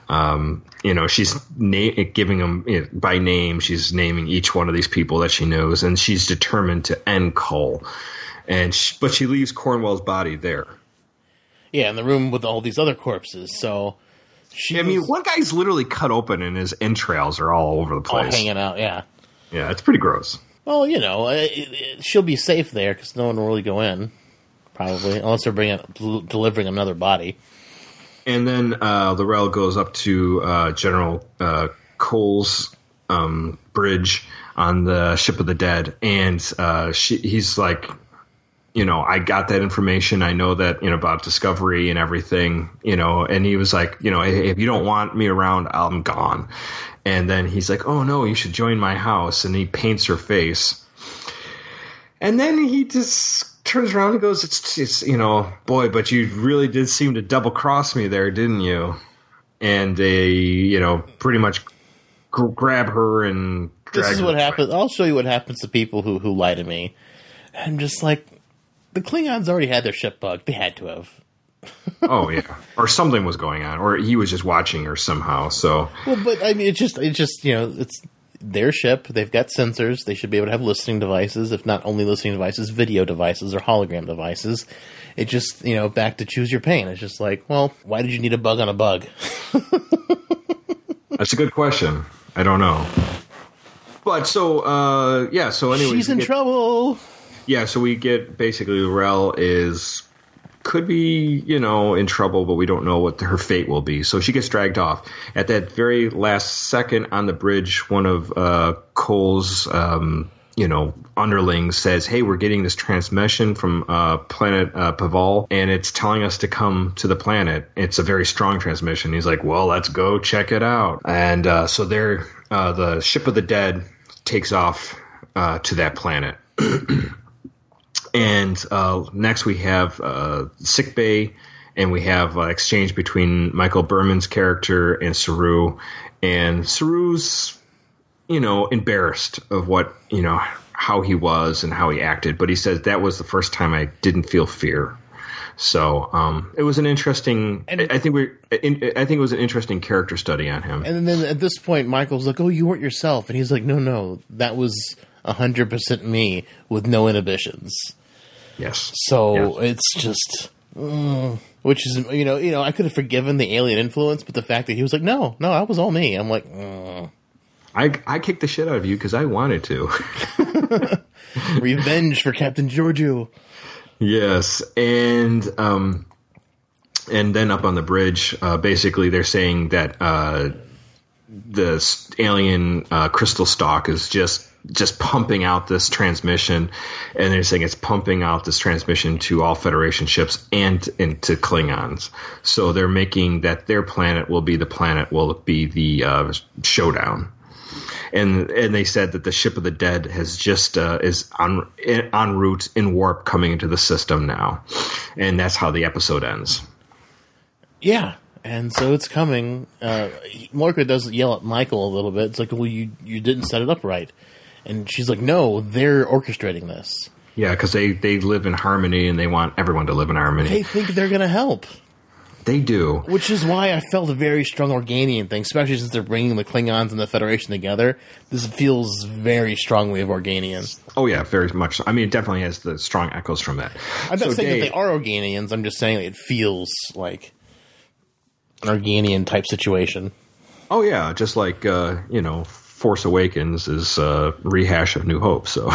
She's giving them by name. She's naming each one of these people that she knows, and she's determined to end Cole. But she leaves Cornwell's body there. Yeah, in the room with all these other corpses. So, one guy's literally cut open, and his entrails are all over the place, all hanging out. Yeah. Yeah, it's pretty gross. Well, she'll be safe there because no one will really go in, probably, unless they're delivering another body. And then L'Rell goes up to General Cole's bridge on the Ship of the Dead, and he's like, I got that information. I know that, about Discovery and everything, and he was like, if you don't want me around, I'm gone. And then he's like, oh, no, you should join my house. And he paints her face. And then he just turns around and goes, it's boy, but you really did seem to double cross me there, didn't you? And they, pretty much grab her and drag her. This is what happens. I'll show you what happens to people who lie to me. I'm just like, the Klingons already had their ship bugged. They had to have. Oh yeah, or something was going on, or he was just watching her somehow. So well, but I mean, it's just it's their ship. They've got sensors. They should be able to have listening devices, if not only listening devices, video devices or hologram devices. It just back to choose your pain. It's just like, well, why did you need a bug on a bug? That's a good question. I don't know. But so so anyway, she's in trouble. Yeah, so we get basically L'Rell could be, in trouble, but we don't know what her fate will be. So she gets dragged off. At that very last second on the bridge, one of Cole's, underlings says, hey, we're getting this transmission from planet Paval, and it's telling us to come to the planet. It's a very strong transmission. He's like, well, let's go check it out. And so the Ship of the Dead takes off to that planet. And next we have sick bay, and we have exchange between Michael Berman's character and Saru. And Saru's, embarrassed of what, how he was and how he acted. But he says that was the first time I didn't feel fear. So it was an interesting. I think it was an interesting character study on him. And then at this point, Michael's like, "Oh, you weren't yourself," and he's like, "No, that was 100% me with no inhibitions." Yes. So it's just, which is I could have forgiven the alien influence, but the fact that he was like, "No, that was all me," I'm like, I kicked the shit out of you because I wanted to. Revenge for Captain Georgiou. Yes, and then up on the bridge, basically they're saying that the alien crystal stalk is just pumping out this transmission, and they're saying it's pumping out this transmission to all Federation ships and into Klingons. So they're making that their planet will be the showdown. And they said that the ship of the dead has just is en route in warp coming into the system now, and that's how the episode ends. Yeah, and so it's coming. Lorca does yell at Michael a little bit. It's like, well, you didn't set it up right, and she's like, no, they're orchestrating this. Yeah, because they live in harmony and they want everyone to live in harmony. They think they're going to help. They do. Which is why I felt a very strong Organian thing, especially since they're bringing the Klingons and the Federation together. This feels very strongly of Organian. Oh, yeah, very much so. I mean, it definitely has the strong echoes from that. I'm not saying that they are Organians. I'm just saying that it feels like an Organian type situation. Oh, yeah, just like, Force Awakens is a rehash of New Hope. So,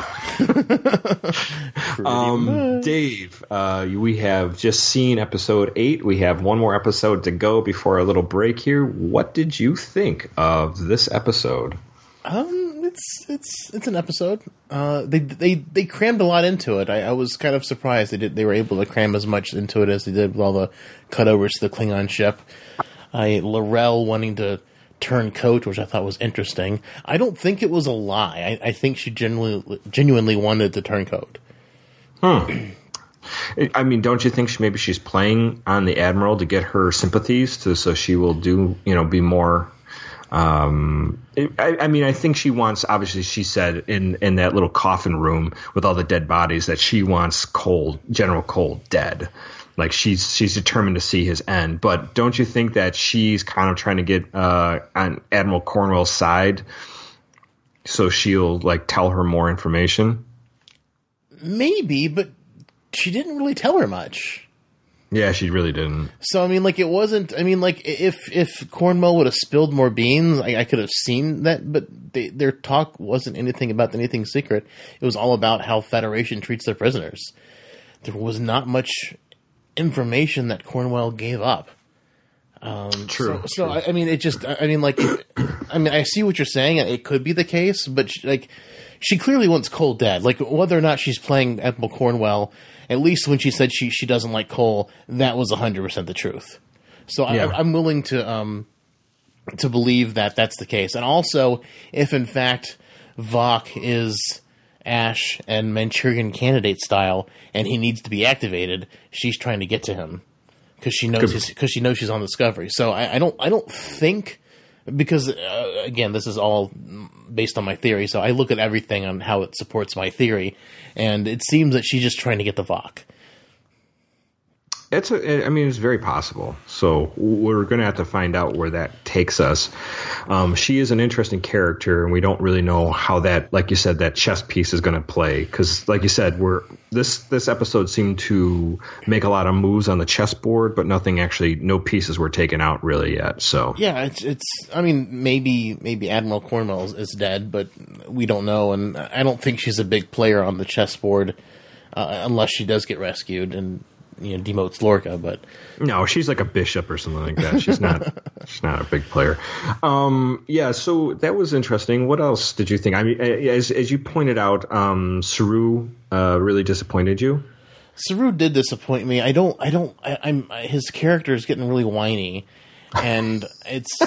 Dave, we have just seen episode 8. We have one more episode to go before our little break here. What did you think of this episode? It's an episode. They crammed a lot into it. I was kind of surprised they were able to cram as much into it as they did with all the cutovers to the Klingon ship. L'Rell wanting to turn coat, which I thought was interesting. I don't think it was a lie. I think she genuinely wanted to turn coat. I mean, don't you think maybe she's playing on the Admiral to get her sympathies, so she will be more. I think she wants. Obviously, she said in that little coffin room with all the dead bodies that she wants General Cole dead. Like she's determined to see his end, but don't you think that she's kind of trying to get on Admiral Cornwell's side, so she'll tell her more information? Maybe, but she didn't really tell her much. Yeah, she really didn't. So I mean, it wasn't. I mean, if Cornwell would have spilled more beans, I could have seen that. But their talk wasn't anything about anything secret. It was all about how Federation treats their prisoners. There was not much information that Cornwell gave up. True. So I mean, it just. I mean, I see what you're saying. It could be the case, but she clearly wants Cole dead. Whether or not she's playing Admiral Cornwell, at least when she said she doesn't like Cole, that was 100% the truth. So yeah. I'm willing to believe that that's the case. And also, if in fact Vok is Ash and Manchurian Candidate style, and he needs to be activated, she's trying to get to him because she knows she's on Discovery. So I don't think, because again, this is all based on my theory. So I look at everything on how it supports my theory, and it seems that she's just trying to get the Vok. It's very possible. So we're going to have to find out where that takes us. She is an interesting character, and we don't really know how that, like you said, that chess piece is going to play. Because, like you said, this episode seemed to make a lot of moves on the chessboard, but no pieces were taken out really yet. So yeah, it's. I mean, maybe Admiral Cornwell is dead, but we don't know, and I don't think she's a big player on the chessboard unless she does get rescued and demotes Lorca. But no, she's like a bishop or something like that. She's not a big player. Yeah, so that was interesting. What else did you think? I mean, as you pointed out, Saru really disappointed you. Saru did disappoint me. I'm his character is getting really whiny, and it's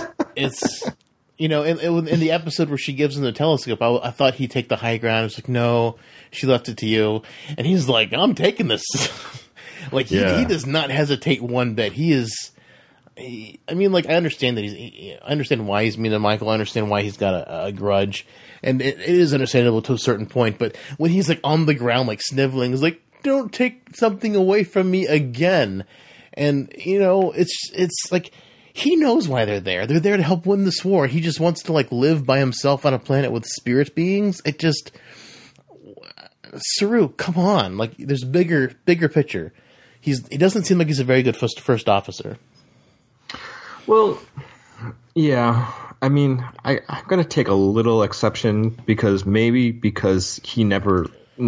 in the episode where she gives him the telescope, I thought he'd take the high ground. It's like, no, she left it to you, and he's like, I'm taking this. He does not hesitate one bit. He is I mean, like, I understand that I understand why he's mean to Michael. I understand why he's got a grudge, and it is understandable to a certain point. But when he's like on the ground, like sniveling, it's like, don't take something away from me again. And it's like he knows why they're there. They're there to help win this war. He just wants to like live by himself on a planet with spirit beings. It just, Saru, come on! Like, there's bigger picture. He doesn't seem like he's a very good first officer. Well, yeah. I mean, I'm going to take a little exception because he never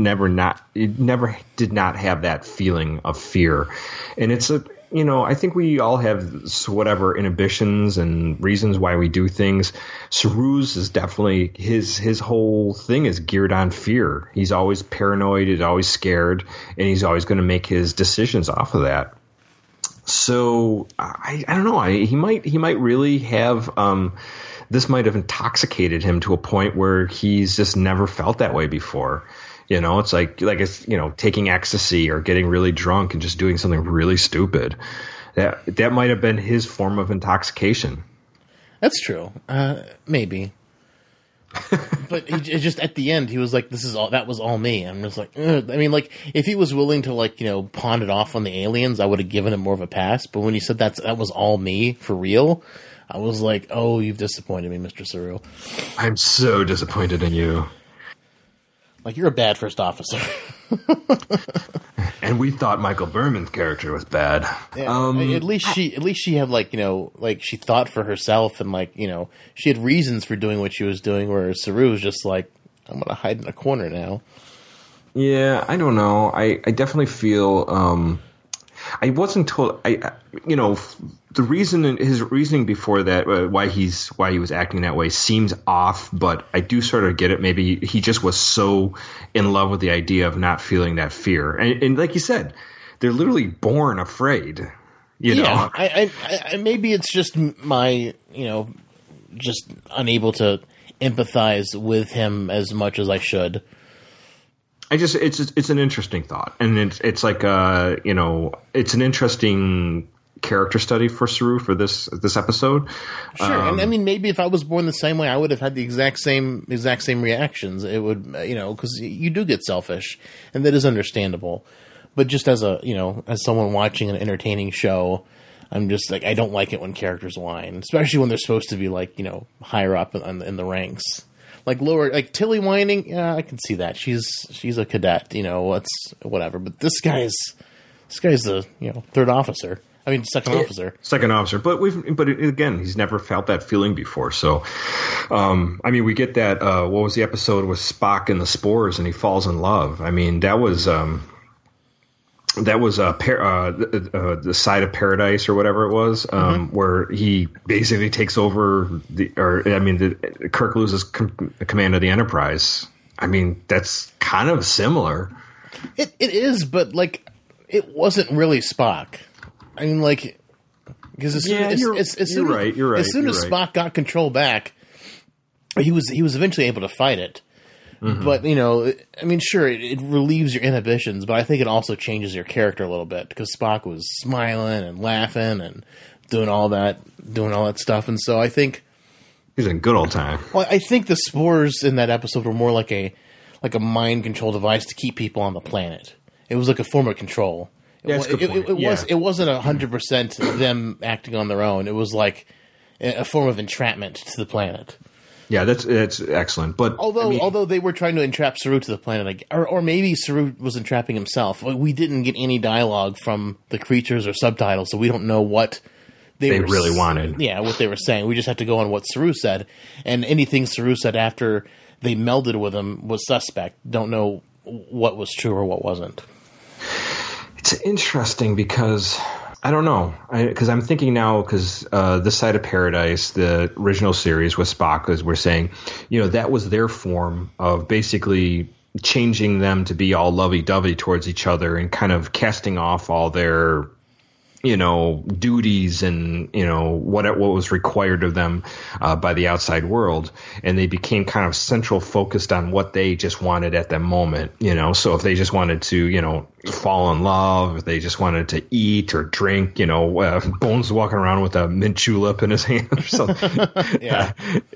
did not have that feeling of fear. And it's I think we all have whatever inhibitions and reasons why we do things. Saru's is definitely his whole thing is geared on fear. He's always paranoid, he's always scared, and he's always going to make his decisions off of that. So I don't know. He might really have this might have intoxicated him to a point where he's just never felt that way before. It's like it's taking ecstasy or getting really drunk and just doing something really stupid. That might have been his form of intoxication. That's true. Maybe. But it just at the end he was like, that was all me. I'm just like, ugh. I mean, like, if he was willing to like pawn it off on the aliens, I would have given him more of a pass. But when he said that was all me for real, I was like, oh, you've disappointed me, Mr. Saru. I'm so disappointed in you. Like, you're a bad first officer. And we thought Michael Berman's character was bad. Yeah, at least she had like she thought for herself and like she had reasons for doing what she was doing. Whereas Saru was just like, I'm gonna hide in a corner now. Yeah, I don't know. I definitely feel I wasn't told. The reason his reasoning before that why he was acting that way seems off, but I do sort of get it. Maybe he just was so in love with the idea of not feeling that fear, and like you said, they're literally born afraid. Yeah, I maybe it's just my just unable to empathize with him as much as I should. It's an interesting thought, and it's like it's an interesting character study for Saru for this episode. Sure, and I mean, maybe if I was born the same way, I would have had the exact same reactions. It would, because you do get selfish, and that is understandable. But just as as someone watching an entertaining show, I'm just like, I don't like it when characters whine, especially when they're supposed to be like higher up in the ranks. Like lower, like Tilly whining, yeah, I can see that. She's a cadet, whatever. But this guy's the third officer. I mean, second officer. Second officer, but again, he's never felt that feeling before. So, I mean, we get that. What was the episode with Spock and the spores, and he falls in love? I mean, that was the side of paradise or whatever it was, where he basically takes over Kirk loses command of the Enterprise. I mean, that's kind of similar. It is, but like, it wasn't really Spock. I mean, like, because as soon as Spock got control back, he was eventually able to fight it. Mm-hmm. But, I mean, sure, it relieves your inhibitions, but I think it also changes your character a little bit because Spock was smiling and laughing and doing all that stuff. And so I think he's a good old time. Well, I think the spores in that episode were more like a mind control device to keep people on the planet. It was like a form of control. It wasn't 100% them acting on their own. It was like a form of entrapment to the planet. Yeah, that's excellent. But although they were trying to entrap Saru to the planet, or maybe Saru was entrapping himself. We didn't get any dialogue from the creatures or subtitles, so we don't know what they really wanted. Yeah, what they were saying. We just have to go on what Saru said, and anything Saru said after they melded with him was suspect. Don't know what was true or what wasn't. It's interesting because I don't know. Because I'm thinking now, because This Side of Paradise, the original series with Spock, as we're saying, that was their form of basically changing them to be all lovey-dovey towards each other and kind of casting off all their duties and, what was required of them by the outside world. And they became kind of central focused on what they just wanted at that moment, So if they just wanted to, fall in love, if they just wanted to eat or drink, Bones walking around with a mint julep in his hand or something. Yeah.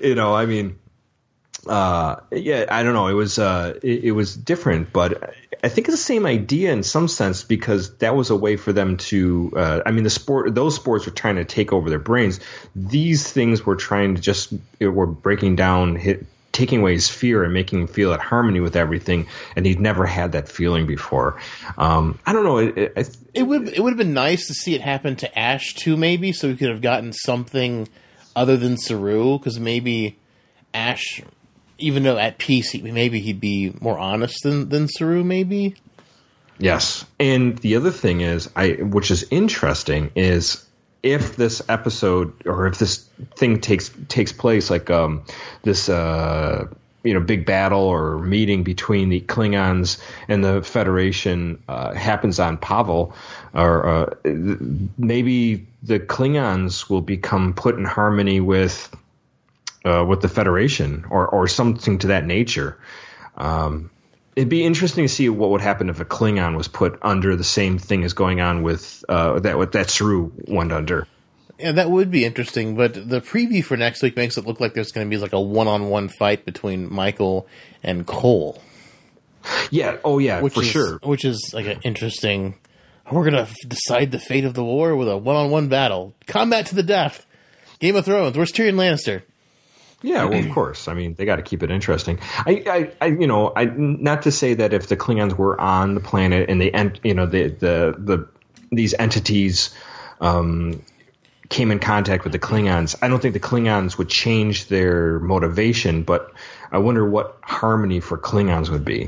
I don't know. It was different, but I think it's the same idea in some sense, because that was a way for them to, those sports were trying to take over their brains. These things were trying to were breaking down, taking away his fear and making him feel at harmony with everything. And he'd never had that feeling before. I don't know. It would have been nice to see it happen to Ash too, maybe, so we could have gotten something other than Saru, because maybe Ash, even though at peace, maybe he'd be more honest than Saru, maybe. Yes. And the other thing is, which is interesting, is if this episode, or if this thing takes place, like this big battle or meeting between the Klingons and the Federation happens on Pavel, or maybe the Klingons will become put in harmony with the Federation or something to that nature. It'd be interesting to see what would happen if a Klingon was put under the same thing as going on with that Saru went under. Yeah, that would be interesting, but the preview for next week makes it look like there's going to be like a one-on-one fight between Michael and Cole. Yeah, for sure. Which is like an interesting... We're going to decide the fate of the war with a one-on-one battle. Combat to the death. Game of Thrones. Where's Tyrion Lannister? Yeah, well, of course. I mean, they got to keep it interesting. I not to say that if the Klingons were on the planet and these entities came in contact with the Klingons, I don't think the Klingons would change their motivation, but I wonder what harmony for Klingons would be.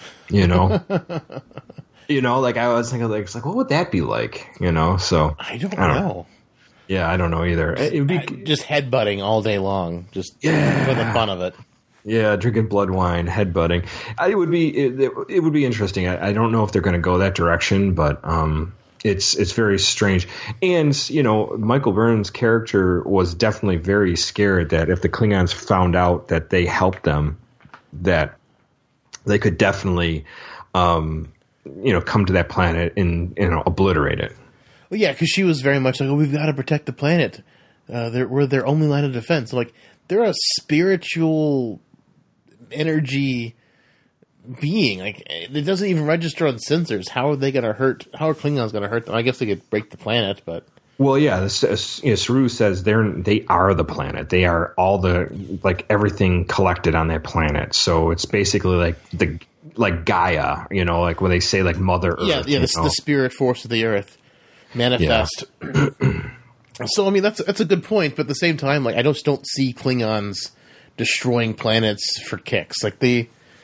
Like I was thinking, like, it's like, what would that be like? So I don't know. Yeah, I don't know either. It would be just headbutting all day long, just for the fun of it. Yeah, drinking blood wine, headbutting. It would be interesting. I don't know if they're going to go that direction, but it's very strange. And Michael Byrne's character was definitely very scared that if the Klingons found out that they helped them, that they could definitely come to that planet and obliterate it. Well, yeah, because she was very much like, we've got to protect the planet. We're their only line of defense. Like, they're a spiritual energy being. Like, it doesn't even register on sensors. How are they going to hurt? How are Klingons going to hurt them? I guess they could break the planet, but... Well, yeah, Saru says they are the planet. They are all everything collected on that planet. So it's basically like Gaia, like when they say like Mother Earth. Yeah, the spirit force of the Earth. Manifest. Yeah. So I mean that's a good point, but at the same time, like I just don't see Klingons destroying planets for kicks. Like I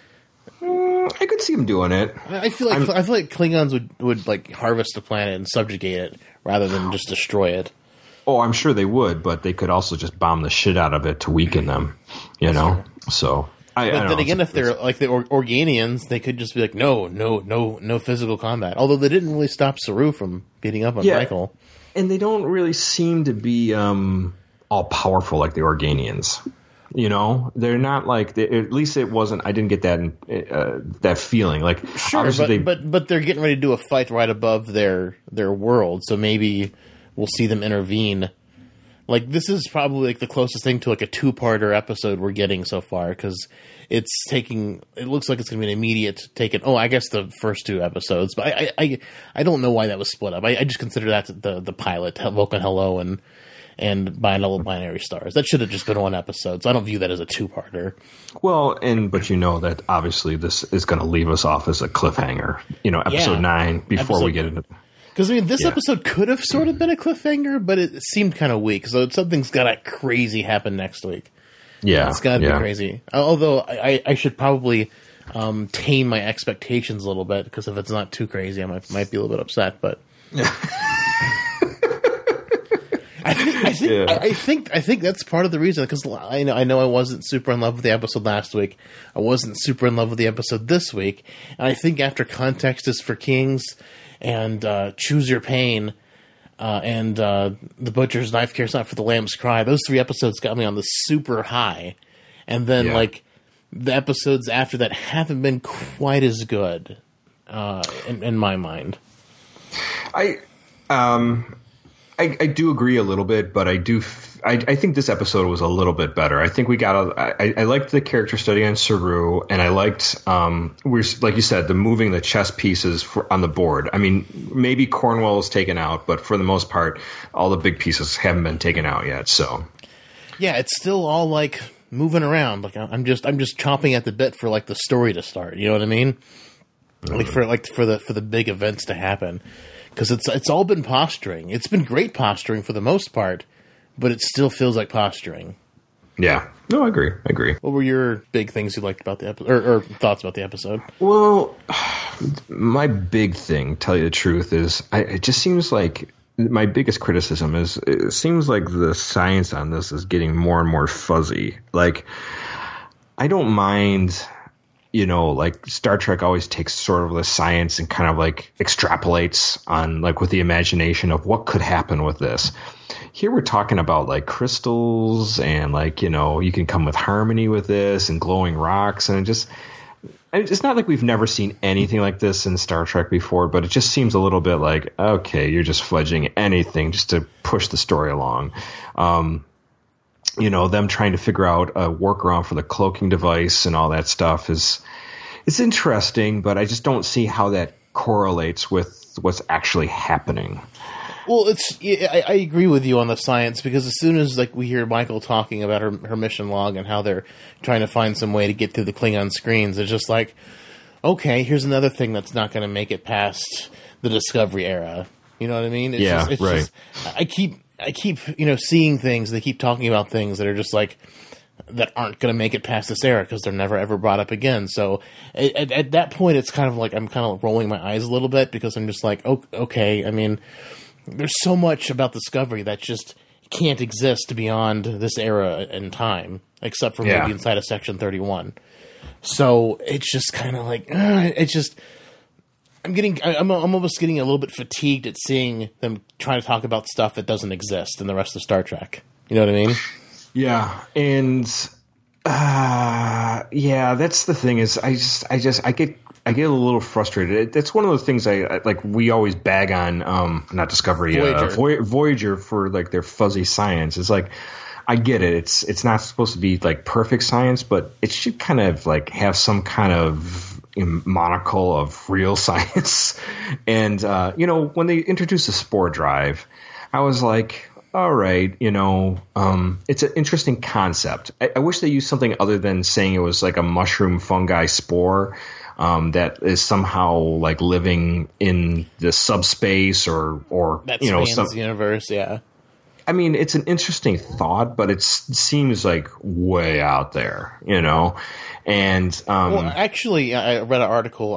could see them doing it. I feel like Klingons would like harvest a planet and subjugate it rather than just destroy it. Oh, I'm sure they would, but they could also just bomb the shit out of it to weaken them. So. But then again, if they're like the Organians, they could just be like, no physical combat. Although they didn't really stop Saru from beating up on Michael. And they don't really seem to be all powerful like the Organians. They're not like. At least it wasn't. I didn't get that feeling. Like sure, but they're getting ready to do a fight right above their world, so maybe we'll see them intervene. Like, this is probably, like, the closest thing to, like, a two-parter episode we're getting so far, because it looks like it's going to be an immediate I guess the first two episodes, but I don't know why that was split up. I just consider that the pilot, Vulcan Hello and Binary Stars. That should have just been one episode, so I don't view that as a two-parter. Well, but that obviously this is going to leave us off as a cliffhanger, episode 9, before we get into... Because, this episode could have sort of been a cliffhanger, but it seemed kind of weak. So something's got to crazy happen next week. Yeah. It's got to be crazy. Although I should probably tame my expectations a little bit, because if it's not too crazy, I might be a little bit upset. But I think that's part of the reason, because I know I wasn't super in love with the episode last week. I wasn't super in love with the episode this week. And I think after Context is for Kings and Choose Your Pain, and The Butcher's Knife Cares Not for the Lamb's Cry. Those 3 episodes got me on the super high. And then, like, the episodes after that haven't been quite as good, in my mind. I do agree a little bit, but I think this episode was a little bit better. I think we got I liked the character study on Saru, and I liked like you said, the moving the chess pieces on the board. I mean, maybe Cornwell is taken out, but for the most part, all the big pieces haven't been taken out yet. So yeah, it's still all like moving around. Like I'm just chomping at the bit for like the story to start. You know what I mean? Like for the big events to happen. Because it's all been posturing. It's been great posturing for the most part, but it still feels like posturing. Yeah. No, I agree. What were your big things you liked about the episode, or thoughts about the episode? Well, my big thing, tell you the truth, is it just seems like my biggest criticism is it seems like the science on this is getting more and more fuzzy. Like, I don't mind... like Star Trek always takes sort of the science and kind of like extrapolates on like with the imagination of what could happen with this. Here we're talking about like crystals and like, you can come with harmony with this and glowing rocks. And it's not like we've never seen anything like this in Star Trek before, but it just seems a little bit like, okay, you're just fudging anything just to push the story along. Them trying to figure out a workaround for the cloaking device and all that stuff it's interesting, but I just don't see how that correlates with what's actually happening. Well, I agree with you on the science, because as soon as like we hear Michael talking about her mission log and how they're trying to find some way to get through the Klingon screens, it's just like, okay, here's another thing that's not going to make it past the Discovery era. You know what I mean? It's right. I keep seeing things. They keep talking about things that are just like that aren't going to make it past this era because they're never ever brought up again. So at that point, it's kind of like I'm kind of rolling my eyes a little bit, because I'm just like, okay. I mean, there's so much about Discovery that just can't exist beyond this era in time, except for maybe inside of Section 31. So it's just kind of like I'm almost getting a little bit fatigued at seeing them trying to talk about stuff that doesn't exist in the rest of Star Trek. You know what I mean? Yeah. And, that's the thing is I get a little frustrated. That's one of the things I like. We always bag on, not Discovery, Voyager for like their fuzzy science. It's like, I get it. It's not supposed to be like perfect science, but it should kind of like have some kind of monocle of real science. And, when they introduced the spore drive, I was like, all right, it's an interesting concept. I wish they used something other than saying it was like a mushroom fungi spore that is somehow like living in the subspace or that spans the universe. Yeah. I mean, it's an interesting thought, but it seems like way out there, And well, actually, I read an article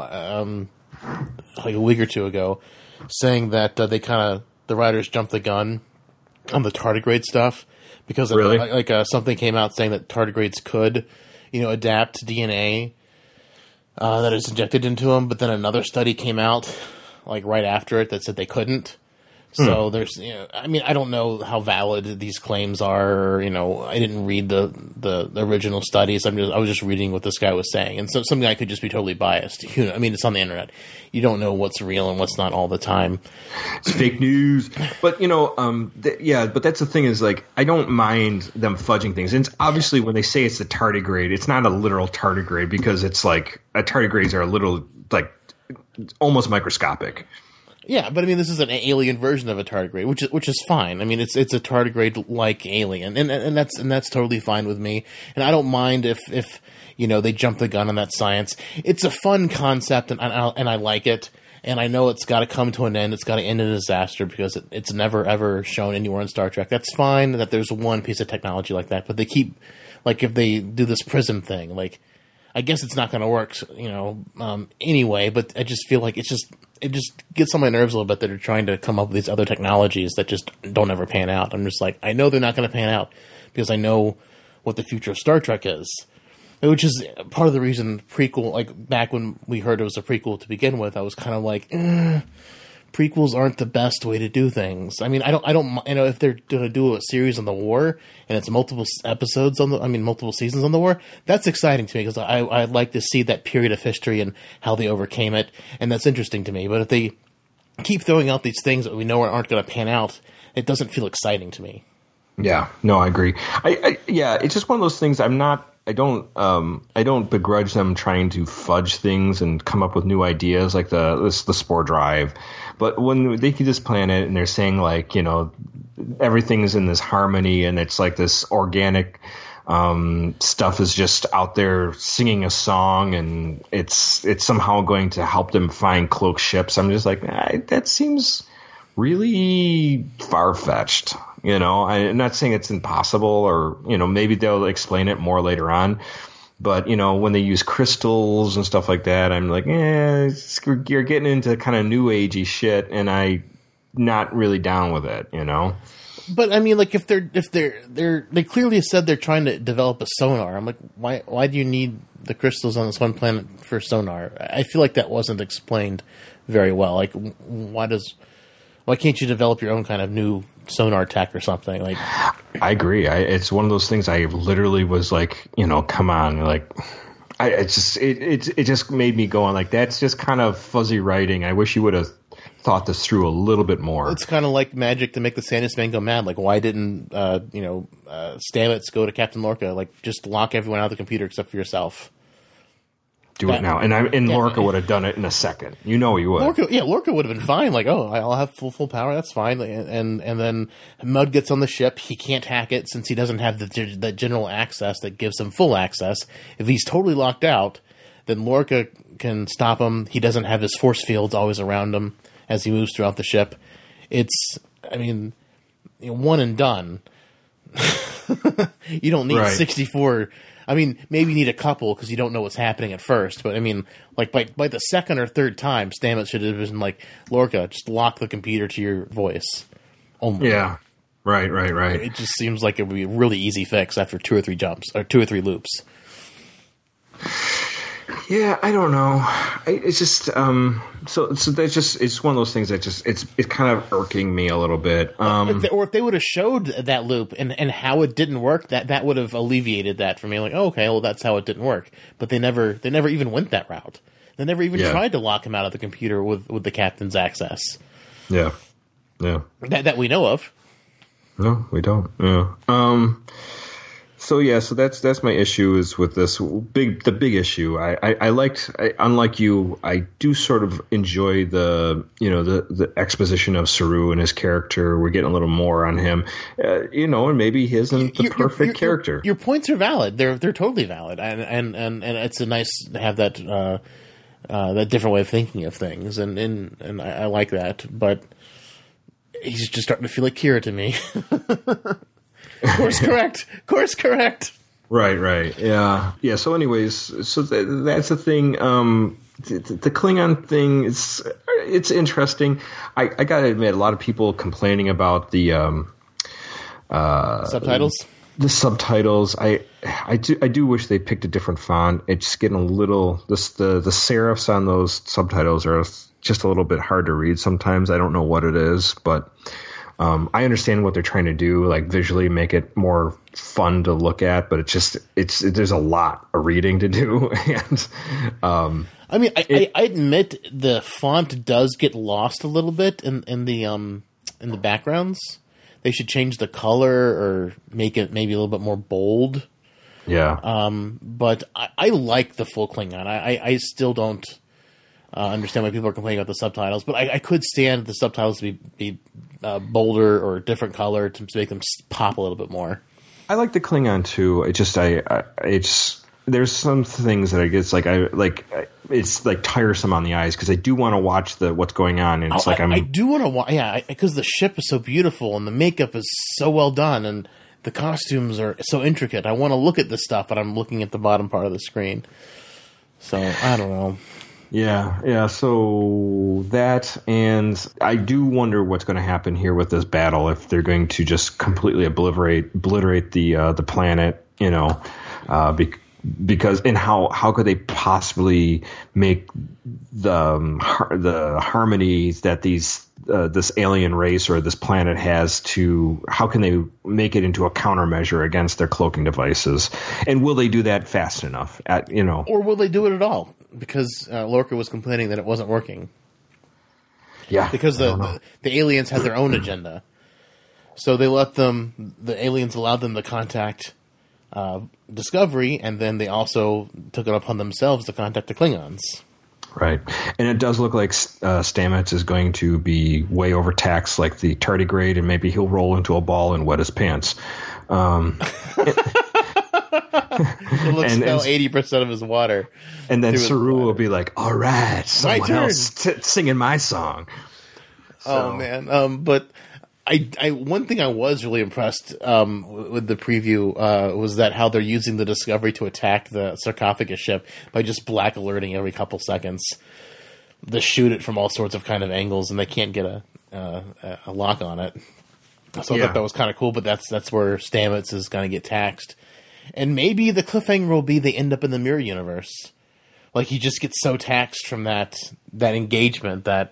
like a week or two ago saying that the writers jumped the gun on the tardigrade stuff, because something came out saying that tardigrades could, adapt DNA that is injected into them, but then another study came out like right after it that said they couldn't. So there's, I mean, I don't know how valid these claims are. I didn't read the original studies. I was just reading what this guy was saying, and so some guy could just be totally biased. I mean, it's on the internet. You don't know what's real and what's not all the time. It's fake news. But but that's the thing is like I don't mind them fudging things. And it's obviously when they say it's a tardigrade, it's not a literal tardigrade, because it's like tardigrades are a little like almost microscopic. Yeah, but I mean, this is an alien version of a tardigrade, which is fine. I mean, it's a tardigrade-like alien, and that's totally fine with me. And I don't mind if they jump the gun on that science. It's a fun concept, and I like it. And I know it's got to come to an end. It's got to end in a disaster, because it's never ever shown anywhere in Star Trek. That's fine that there's one piece of technology like that, but they keep like if they do this prism thing, like I guess it's not going to work, anyway. But I just feel like it just gets on my nerves a little bit that they're trying to come up with these other technologies that just don't ever pan out. I'm just like, I know they're not going to pan out, because I know what the future of Star Trek is, which is part of the reason prequel, like back when we heard it was a prequel to begin with, I was kind of like, prequels aren't the best way to do things. I mean, I don't, if they're going to do a series on the war and it's multiple multiple seasons on the war, that's exciting to me because I'd like to see that period of history and how they overcame it, and that's interesting to me. But if they keep throwing out these things that we know aren't going to pan out, it doesn't feel exciting to me. Yeah, no, I agree. It's just one of those things. I don't begrudge them trying to fudge things and come up with new ideas like the Spore Drive. But when they keep this planet and they're saying like, everything's in this harmony and it's like this organic stuff is just out there singing a song and it's somehow going to help them find cloaked ships. I'm just like, that seems really far-fetched. I'm not saying it's impossible or, maybe they'll explain it more later on. But, when they use crystals and stuff like that, I'm like, you're getting into kind of new agey shit, and I'm not really down with it, But I mean, like if they clearly said they're trying to develop a sonar. I'm like, why do you need the crystals on this one planet for sonar? I feel like that wasn't explained very well. Like, why can't you develop your own kind of new sonar tech or something? Like, I agree. It's one of those things. I literally was like, come on, like, it just made me go on like that's just kind of fuzzy writing. I wish you would have thought this through a little bit more. It's kind of like magic to make the Sandus Man go mad. Like, why didn't Stamets go to Captain Lorca? Like, just lock everyone out of the computer except for yourself. Do it now. And Lorca would have done it in a second. He would. Lorca would have been fine. Like, I'll have full power. That's fine. And then Mudd gets on the ship. He can't hack it since he doesn't have the general access that gives him full access. If he's totally locked out, then Lorca can stop him. He doesn't have his force fields always around him as he moves throughout the ship. One and done. You don't need 64. I mean, maybe you need a couple because you don't know what's happening at first. But I mean, like by the second or third time, Stamets should have been like, Lorca, just lock the computer to your voice only. Yeah, right. It just seems like it would be a really easy fix after 2 or 3 jumps or 2 or 3 loops. Yeah, I don't know. It's just so that's just it's one of those things that just it's kind of irking me a little bit. If they would have showed that loop and how it didn't work, that would have alleviated that for me. Like, that's how it didn't work. But they never even went that route. They never even tried to lock him out of the computer with the captain's access. Yeah. That we know of. No, we don't. Yeah. So that's my issue is with the big issue. Unlike you, I do sort of enjoy the exposition of Saru and his character. We're getting a little more on him, and maybe he isn't the perfect character. Your points are valid. They're totally valid, and it's nice to have that that different way of thinking of things, and I like that. But he's just starting to feel like Kira to me. Course correct. Right. Yeah. So anyways, that's the thing. The Klingon thing it's interesting. I gotta admit, a lot of people complaining about the subtitles. The subtitles. I do wish they picked a different font. It's getting a little the serifs on those subtitles are just a little bit hard to read sometimes. I don't know what it is, but. I understand what they're trying to do, like visually make it more fun to look at, but there's a lot of reading to do. And I admit the font does get lost a little bit in the backgrounds. They should change the color or make it maybe a little bit more bold. Yeah. But I like the full Klingon. I still don't understand why people are complaining about the subtitles, but I could stand the subtitles to be bolder or a different color to make them pop a little bit more. I like the Klingon too. There's some things that it's like tiresome on the eyes because I do want to watch what's going on, and it's I do want to watch, because the ship is so beautiful and the makeup is so well done and the costumes are so intricate. I want to look at this stuff, but I'm looking at the bottom part of the screen, so I don't know. Yeah. So that, and I do wonder what's going to happen here with this battle if they're going to just completely obliterate the planet, because and how could they possibly make the harmonies that this alien race or this planet has to, how can they make it into a countermeasure against their cloaking devices? And will they do that fast enough? Or will they do it at all? Because Lorca was complaining that it wasn't working. Yeah. Because the aliens had their own agenda. So the aliens allowed them to contact Discovery, and then they also took it upon themselves to contact the Klingons. Right. And it does look like Stamets is going to be way overtaxed like the tardigrade, and maybe he'll roll into a ball and wet his pants. He'll expel 80% of his water. And then Saru will be like, all right, someone else singing my song. So. Oh, man. But one thing I was really impressed with the preview was that how they're using the Discovery to attack the sarcophagus ship by just black alerting every couple seconds. They shoot it from all sorts of kind of angles, and they can't get a lock on it. So I thought that was kind of cool, but that's where Stamets is going to get taxed. And maybe the cliffhanger will be they end up in the mirror universe. Like, he just gets so taxed from that engagement that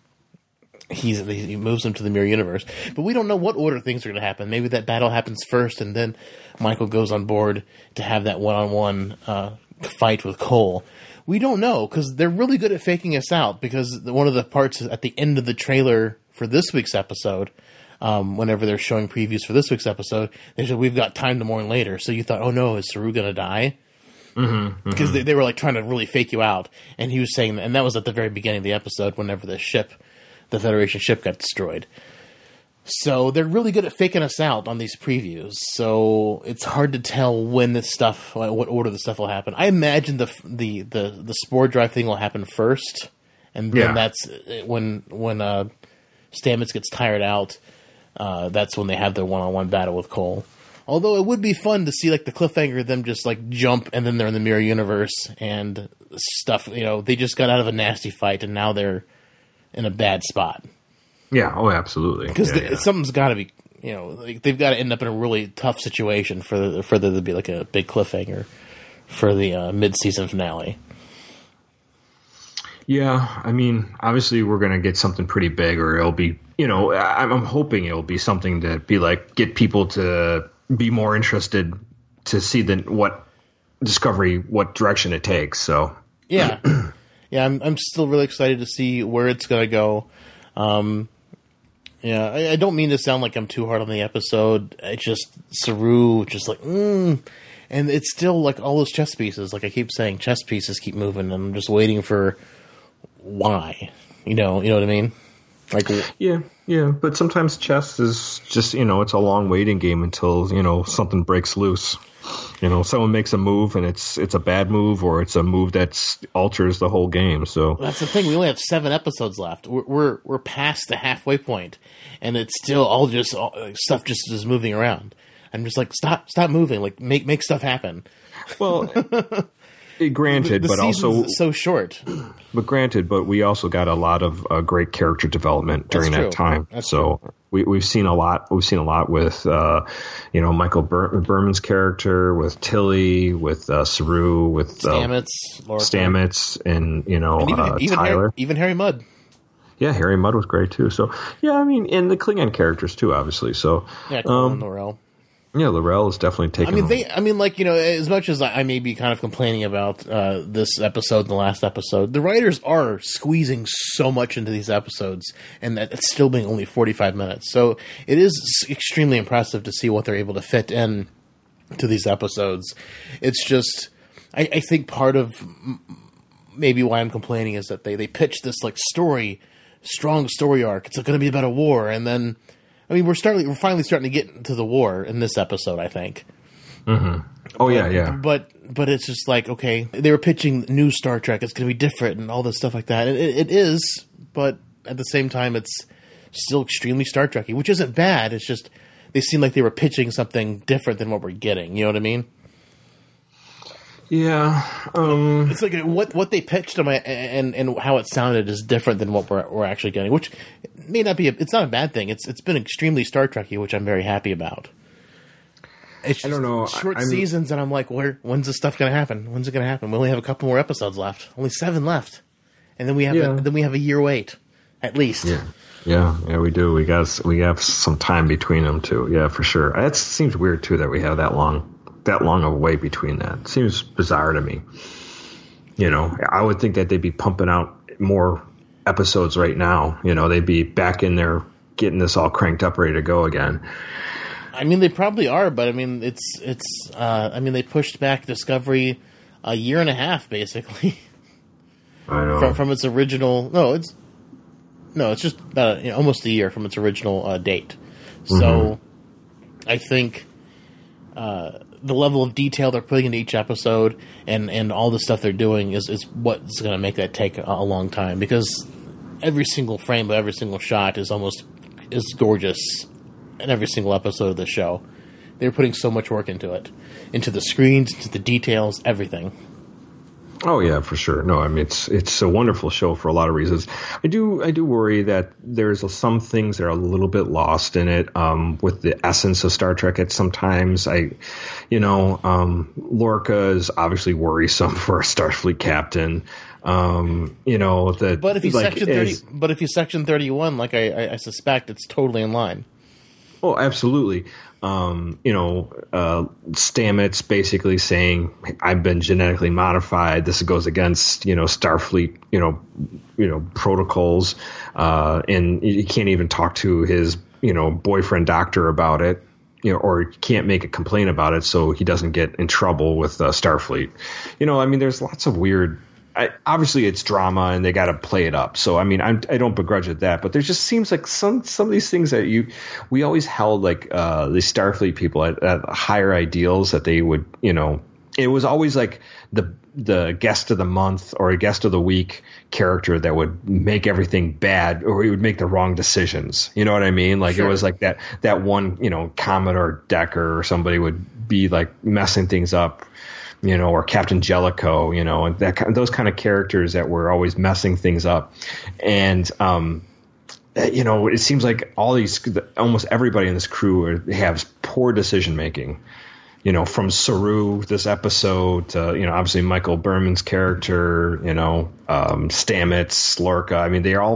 he moves them to the mirror universe. But we don't know what order things are going to happen. Maybe that battle happens first, and then Michael goes on board to have that one-on-one fight with Cole. We don't know, because they're really good at faking us out, because one of the parts at the end of the trailer for this week's episode, whenever they're showing previews for this week's episode, they said, we've got time to mourn later. So you thought, oh no, is Saru going to die? Because they were like trying to really fake you out. And he was saying, and that was at the very beginning of the episode, whenever the Federation ship got destroyed. So they're really good at faking us out on these previews. So it's hard to tell when this stuff, what order the stuff will happen. I imagine the spore drive thing will happen first, and then that's when Stamets gets tired out. That's when they have their one-on-one battle with Cole. Although it would be fun to see like the cliffhanger of them just like jump, and then they're in the mirror universe and stuff. They just got out of a nasty fight, and now they're in a bad spot. Yeah. Oh, absolutely. Because something's got to be, like they've got to end up in a really tough situation for there to be like a big cliffhanger for the mid-season finale. Yeah, I mean, obviously we're going to get something pretty big, or it'll be, I'm hoping it'll be something to be like, get people to be more interested to see what Discovery, what direction it takes. So yeah. Yeah, I'm still really excited to see where it's going to go. I don't mean to sound like I'm too hard on the episode. It's just Saru, just like, and it's still like all those chess pieces. Like I keep saying, chess pieces keep moving. And I'm just waiting for why. You know what I mean? Like, yeah. But sometimes chess is just, it's a long waiting game until something breaks loose. Someone makes a move and it's a bad move, or it's a move that alters the whole game. So that's the thing. We only have 7 episodes left. We're past the halfway point, and it's still all stuff just is moving around. I'm just like, stop moving. Like make stuff happen. Well, granted, the but also so short. But granted, but we also got a lot of great character development during that time. That's so true. We've seen a lot. We've seen a lot with Michael Berman's character, with Tilly, with Saru, with Stamets, and even Tyler, even Harry Mudd. Yeah, Harry Mudd was great too. So yeah, I mean, and the Klingon characters too, obviously. So yeah, Colin Laurel. Yeah, Laurel is definitely taking. As much as I may be kind of complaining about this episode and the last episode, the writers are squeezing so much into these episodes, and that it's still being only 45 minutes. So it is extremely impressive to see what they're able to fit in to these episodes. It's just, I think part of maybe why I'm complaining is that they pitch this like strong story arc. It's going to be about a war, and then. I mean, we're finally starting to get into the war in this episode, I think. Mm-hmm. Oh, yeah. But it's just like, okay, they were pitching new Star Trek. It's going to be different and all this stuff like that. It is, but at the same time, it's still extremely Star Trek-y, which isn't bad. It's just they seem like they were pitching something different than what we're getting. You know what I mean? Yeah. It's like what they pitched and how it sounded is different than what we're actually getting, which may not be it's not a bad thing. It's been extremely Star Trek-y, which I'm very happy about. It's just I don't know. Short seasons, and I'm like, when's this stuff going to happen? When's it going to happen? We only have a couple more episodes left. Only 7 left, and then we have a year wait, at least. Yeah, we do. We have some time between them too. Yeah, for sure. It seems weird too that we have that long of a wait between that. It seems bizarre to me. I would think that they'd be pumping out more episodes right now. They'd be back in there getting this all cranked up, ready to go again. I mean, they probably are, but I mean, they pushed back Discovery a year and a half, basically. I know. From its original. It's just about almost a year from its original date. So, I think the level of detail they're putting into each episode and all the stuff they're doing is what's going to make that take a long time, because every single frame of every single shot is gorgeous in every single episode of the show. They're putting so much work into it, into the screens, into the details, everything. Oh yeah, for sure. No, I mean it's a wonderful show for a lot of reasons. I do worry that there's some things that are a little bit lost in it with the essence of Star Trek. At sometimes Lorca is obviously worrisome for a Starfleet captain. But if he's Section 31, like I suspect, it's totally in line. Oh, absolutely. Stamets basically saying, I've been genetically modified. This goes against, Starfleet, protocols. And you can't even talk to his, boyfriend doctor about it, or can't make a complaint about it so he doesn't get in trouble with Starfleet. There's lots of weird. Obviously, it's drama, and they got to play it up. So, I don't begrudge it that, but there just seems like some of these things that we always held like the Starfleet people at higher ideals that they would, it was always like the guest of the month or a guest of the week character that would make everything bad, or he would make the wrong decisions. You know what I mean? Like Sure. It was like that one, Commodore Decker or somebody would be like messing things up. Or Captain Jellicoe, and those kind of characters that were always messing things up. And, it seems like almost everybody in this crew has poor decision making, from Saru this episode to, obviously Michael Berman's character, Stamets, Lorca.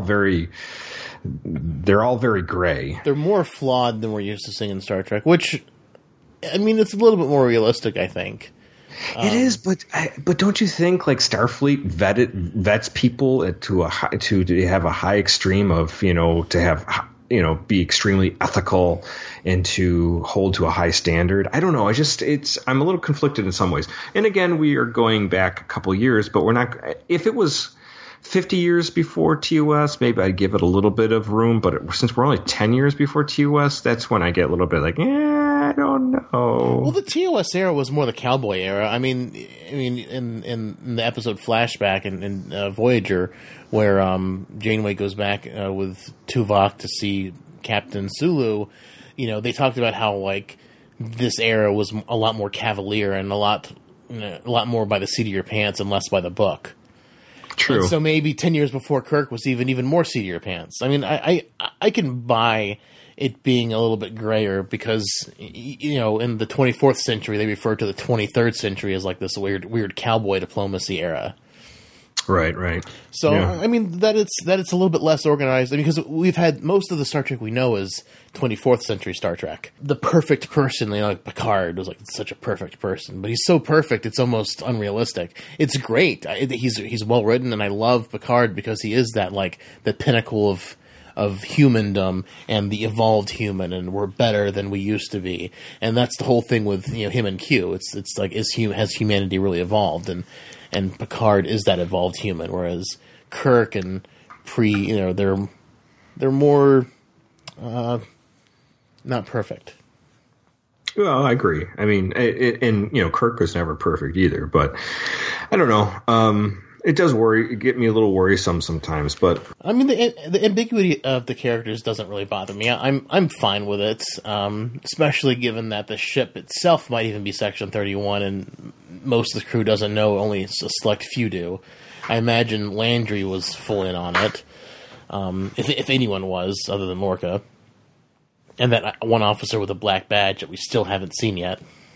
they're all very gray. They're more flawed than we're used to seeing in Star Trek, which, it's a little bit more realistic, I think. It is, but don't you think like Starfleet vets people to have a high extreme of to have be extremely ethical and to hold to a high standard? I don't know. I'm a little conflicted in some ways. And again, we are going back a couple years, but we're not. If it was 50 years before TOS, maybe I'd give it a little bit of room. But since we're only 10 years before TOS, that's when I get a little bit like, I don't know. Well, the TOS era was more the cowboy era. In the episode Flashback in Voyager, where Janeway goes back with Tuvok to see Captain Sulu, they talked about how like this era was a lot more cavalier and a lot more by the seat of your pants and less by the book. True. And so maybe 10 years before Kirk was even more seat of your pants. I can buy it being a little bit grayer because, in the 24th century, they refer to the 23rd century as like this weird cowboy diplomacy era. Right. So, yeah. That it's a little bit less organized. Because we've had most of the Star Trek we know is 24th century Star Trek. The perfect person, like Picard was like such a perfect person. But he's so perfect, it's almost unrealistic. It's great. He's well written, and I love Picard because he is that, like, the pinnacle of humandom and the evolved human, and we're better than we used to be. And that's the whole thing with him and Q. It's like, has humanity really evolved? And Picard is that evolved human, whereas Kirk and they're more not perfect. Well, I agree. Kirk was never perfect either, but I don't know. It does get me a little worrisome sometimes, but the ambiguity of the characters doesn't really bother me. I'm fine with it, especially given that the ship itself might even be Section 31, and most of the crew doesn't know. Only a select few do. I imagine Landry was full in on it, if anyone was, other than Lorca, and that one officer with a black badge that we still haven't seen yet.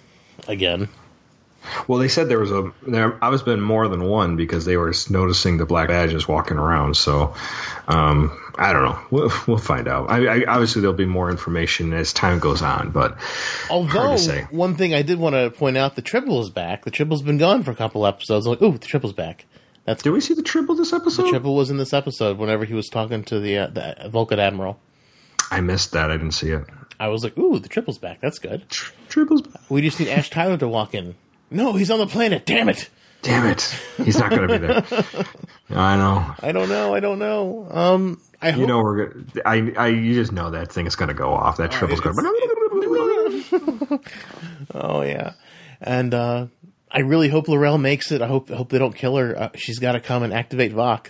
again. Well, they said there obviously been more than one because they were noticing the black badges walking around. So, I don't know. We'll find out. I obviously there'll be more information as time goes on, but although one thing I did want to point out, the Tribble is back. The Tribble's been gone for a couple episodes. I'm like, ooh, the Tribble's back. Did we see the Tribble this episode? The Tribble was in this episode whenever he was talking to the Vulcan Admiral. I missed that. I didn't see it. I was like, ooh, the Tribble's back. That's good. Tribble's back. We just need Ash Tyler to walk in. No, he's on the planet. Damn it. He's not going to be there. I know. I don't know. I hope. You know, you just know that thing is going to go off. That Tribble's going to. Oh, yeah. And I really hope L'Rell makes it. I hope they don't kill her. She's got to come and activate Vok.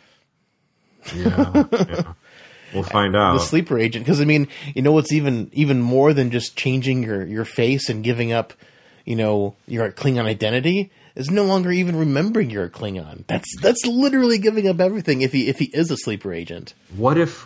Yeah. We'll find out. The sleeper agent. Because, I mean, you know what's even more than just changing your face and giving up, you know, your Klingon identity is no longer even remembering you're a Klingon. That's literally giving up everything if he is a sleeper agent. What if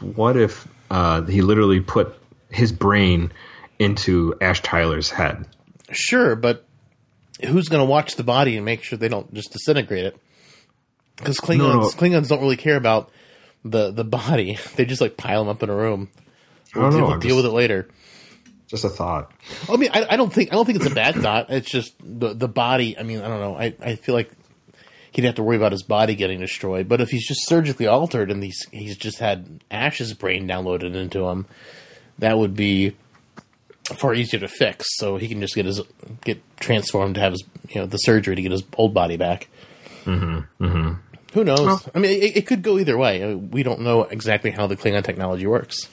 he literally put his brain into Ash Tyler's head? Sure, but who's going to watch the body and make sure they don't just disintegrate it? Because Klingons don't really care about the body. They just like pile them up in a room. We'll deal with it later. Just a thought. I mean, I don't think it's a bad thought. It's just the body. I mean, I don't know. I feel like he'd have to worry about his body getting destroyed. But if he's just surgically altered and he's just had Ash's brain downloaded into him, that would be far easier to fix. So he can just get transformed to have his, you know, the surgery to get his old body back. Mm-hmm. Mm-hmm. Who knows? Well, I mean, it could go either way. We don't know exactly how the Klingon technology works.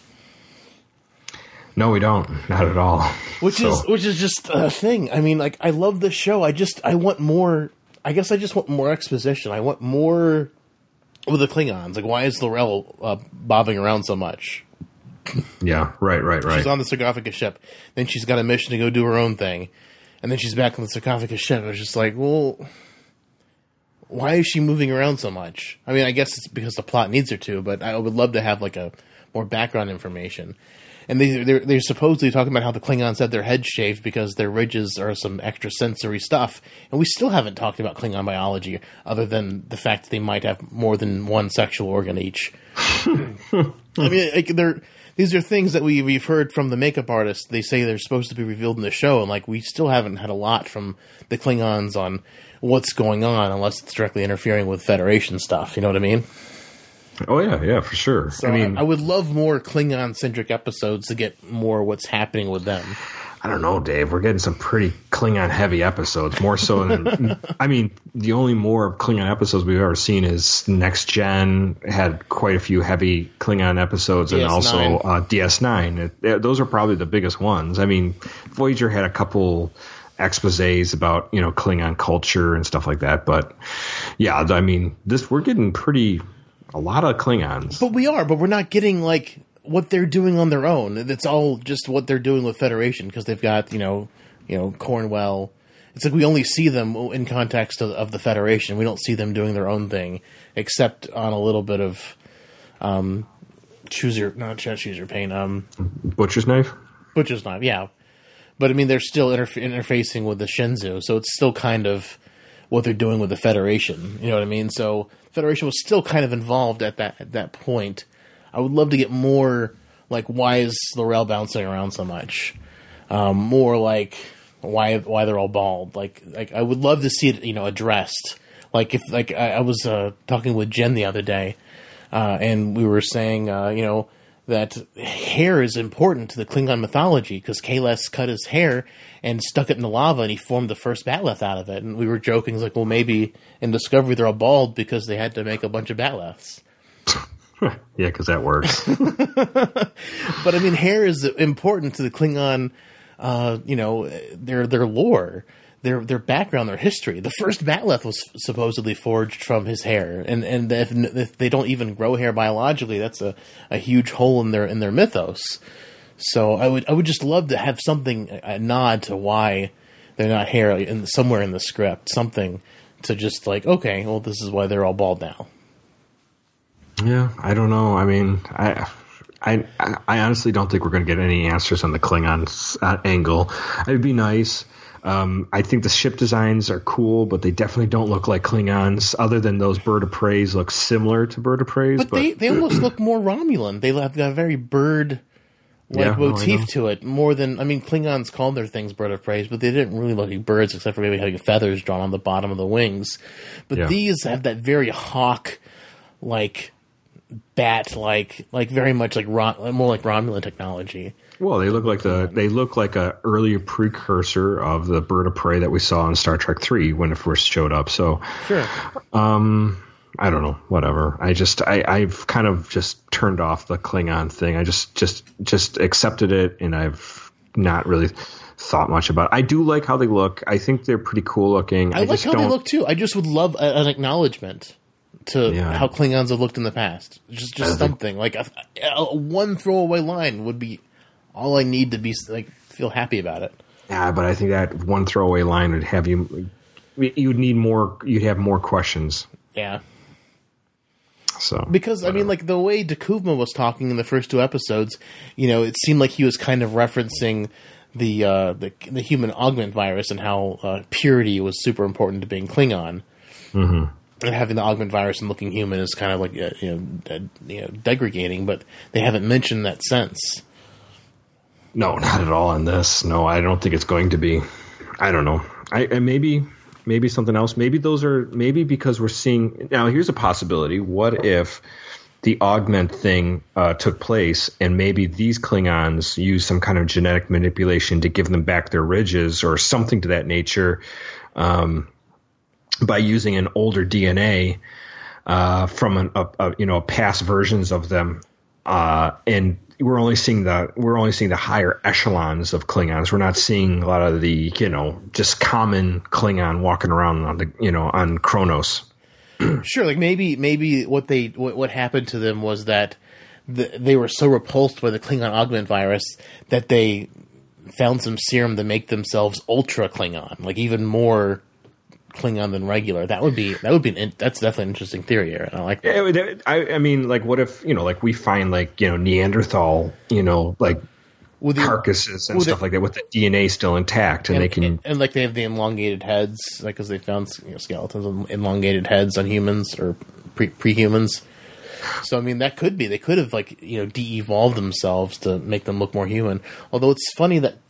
No, we don't. Not at all. Which is just a thing. I mean, like, I love the show. I want more. I guess I just want more exposition. I want more with the Klingons. Like, why is L'Rell bobbing around so much? Yeah, right. She's on the sarcophagus ship. Then she's got a mission to go do her own thing. And then she's back on the sarcophagus ship. It's just like, well, why is she moving around so much? I mean, I guess it's because the plot needs her to, but I would love to have, like, a more background information. And they're supposedly talking about how the Klingons had their heads shaved because their ridges are some extrasensory stuff. And we still haven't talked about Klingon biology other than the fact that they might have more than one sexual organ each. I mean, like, these are things that we've heard from the makeup artists. They say they're supposed to be revealed in the show, and like we still haven't had a lot from the Klingons on what's going on unless it's directly interfering with Federation stuff. You know what I mean? Oh, yeah, for sure. So I mean, I would love more Klingon-centric episodes to get more what's happening with them. I don't know, Dave. We're getting some pretty Klingon-heavy episodes, more so than... I mean, the only more Klingon episodes we've ever seen is Next Gen had quite a few heavy Klingon episodes, and also DS9. Those are probably the biggest ones. I mean, Voyager had a couple exposés about, you know, Klingon culture and stuff like that, but yeah, I mean, we're getting a lot of Klingons. But we're not getting, like, what they're doing on their own. It's all just what they're doing with Federation, because they've got, you know, Cornwell. It's like we only see them in context of the Federation. We don't see them doing their own thing, except on a little bit of Choose Your Pain. Butcher's Knife? Butcher's Knife, yeah. But, I mean, they're still interfacing with the Shenzhou, so it's still kind of what they're doing with the Federation. You know what I mean? So Federation was still kind of involved at that point. I would love to get more, like, why is L'Rell bouncing around so much? More like why they're all bald. Like I would love to see it, you know, addressed. Like if I was talking with Jen the other day, and we were saying, you know, that hair is important to the Klingon mythology because Kahless cut his hair and stuck it in the lava and he formed the first Bat'leth out of it. And we were joking, like, well, maybe in Discovery they're all bald because they had to make a bunch of Bat'leths. Yeah, because that works. But I mean, hair is important to the Klingon, you know, their lore, their background, their history. The first Bat'leth was supposedly forged from his hair, and if they don't even grow hair biologically, that's a huge hole in their mythos. So I would just love to have something, a nod to why they're not hair somewhere in the script, something to just like, okay, well, this is why they're all bald now. Yeah, I don't know. I mean, I honestly don't think we're going to get any answers on the Klingon angle. It'd be nice. I think the ship designs are cool, but they definitely don't look like Klingons. Other than those bird of preys look similar to bird of preys, but they almost look more Romulan. They have got a very bird motif to it, more than, I mean, Klingons called their things bird of preys, but they didn't really look like birds except for maybe having feathers drawn on the bottom of the wings. But these have that very hawk, like bat, like very much like more like Romulan technology. Well, they look like a earlier precursor of the bird of prey that we saw in Star Trek 3 when it first showed up. So, sure. I don't know, whatever. I've kind of just turned off the Klingon thing. I just accepted it, and I've not really thought much about it. I do like how they look. I think they're pretty cool looking. I like how they look too. I just would love an acknowledgement to how Klingons have looked in the past. Just something like a one throwaway line would be all I need to be like feel happy about it. Yeah, but I think that one throwaway line would have you'd need more. You'd have more questions. Yeah. So because I mean, like the way D'Kuvma was talking in the first 2 episodes, it seemed like he was kind of referencing the human augment virus and how purity was super important to being Klingon. Mm-hmm. And having the augment virus and looking human is kind of like degrading, but they haven't mentioned that sense. No, not at all in this. No, I don't think it's going to be. I don't know. I maybe something else. Maybe because we're seeing now. Here's a possibility. What if the augment thing took place, and maybe these Klingons use some kind of genetic manipulation to give them back their ridges or something to that nature, by using an older DNA from past versions of them, and we're only seeing the higher echelons of Klingons. We're not seeing a lot of the just common Klingon walking around on Kronos. Sure, like maybe what happened to them was that they were so repulsed by the Klingon augment virus that they found some serum to make themselves ultra Klingon, like even more Klingon than regular. That's definitely an interesting theory, Aaron. I like that. Yeah, I mean, like, what if like we find like Neanderthal, like carcasses and stuff like that with the DNA still intact, and they can and like they have the elongated heads, like because they found skeletons with elongated heads on humans or pre-humans. So I mean, that could be they could have de-evolved themselves to make them look more human. Although it's funny that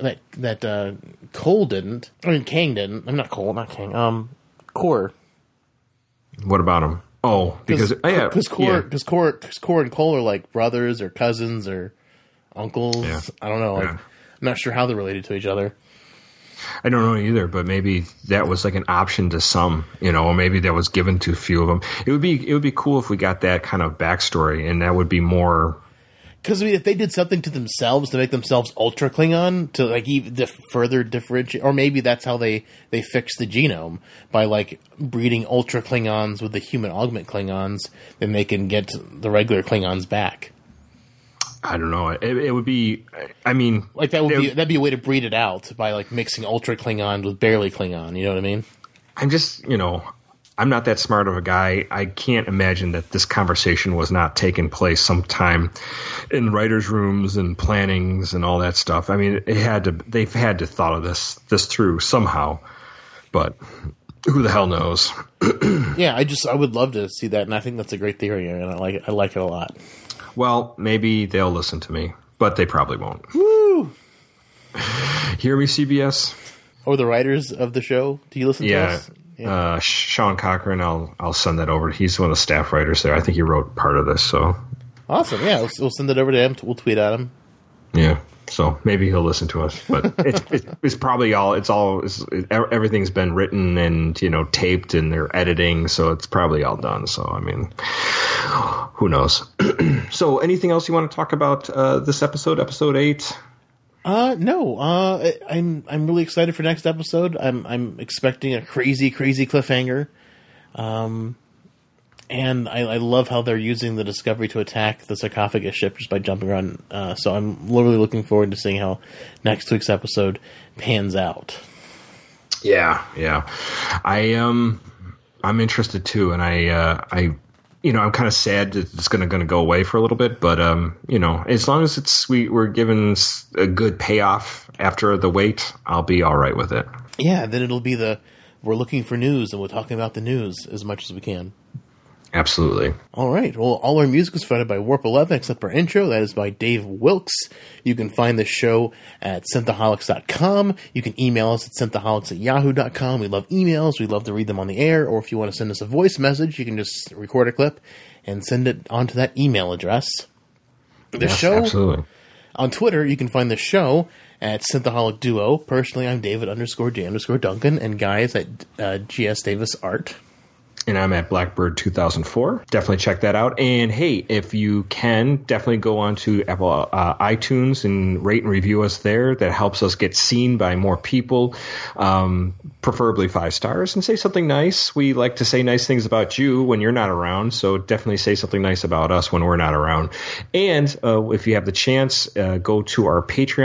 Cole didn't. I mean, Kang didn't. I'm not Cole, not Kang. Kor. What about him? Oh, because Kor and Cole are like brothers or cousins or uncles. Yeah. I don't know. I'm not sure how they're related to each other. I don't know either, but maybe that was like an option to some, or maybe that was given to a few of them. It would be cool if we got that kind of backstory, and that would be more. Because I mean, if they did something to themselves to make themselves ultra Klingon to like even further differentiate, or maybe that's how they fix the genome by like breeding ultra Klingons with the human augment Klingons, then they can get the regular Klingons back. I don't know. It would be. I mean, like that'd be a way to breed it out by like mixing ultra Klingon with barely Klingon. You know what I mean? I'm just, I'm not that smart of a guy. I can't imagine that this conversation was not taking place sometime in writers' rooms and plannings and all that stuff. I mean, they've had to thought of this through somehow, but who the hell knows? Yeah, I would love to see that, and I think that's a great theory, and I like it a lot. Well, maybe they'll listen to me, but they probably won't. Woo! Hear me, CBS? Or the writers of the show? Do you listen to us? Yeah. Sean Cochran, I'll send that over. He's one of the staff writers there. I think he wrote part of this. So awesome! Yeah, we'll send it over to him. We'll tweet at him. Yeah, so maybe he'll listen to us. But it's probably everything's been written and taped, and they're editing, so it's probably all done. So I mean, who knows? So anything else you want to talk about this episode 8? No. I'm really excited for next episode. I'm expecting a crazy cliffhanger. And I love how they're using the Discovery to attack the sarcophagus ship just by jumping around. So I'm literally looking forward to seeing how next week's episode pans out. Yeah. I'm interested too, and I'm kind of sad that it's going to go away for a little bit, but as long as we're given a good payoff after the wait, I'll be all right with it. Yeah, then it'll be we're looking for news and we're talking about the news as much as we can. Absolutely. All right. Well, all our music is provided by Warp 11, except our intro. That is by Dave Wilkes. You can find the show at synthaholics.com. You can email us at synthaholics@yahoo.com. We love emails. We love to read them on the air. Or if you want to send us a voice message, you can just record a clip and send it onto that email address. The show, absolutely. On Twitter, you can find the show at Synthaholic Duo. Personally, I'm David_J_Duncan, and guys at GS Davis Art. And I'm at Blackbird 2004. Definitely check that out. And hey, if you can, definitely go on to Apple iTunes and rate and review us there. That helps us get seen by more people, preferably 5 stars, and say something nice. We like to say nice things about you when you're not around, so definitely say something nice about us when we're not around. And if you have the chance, go to our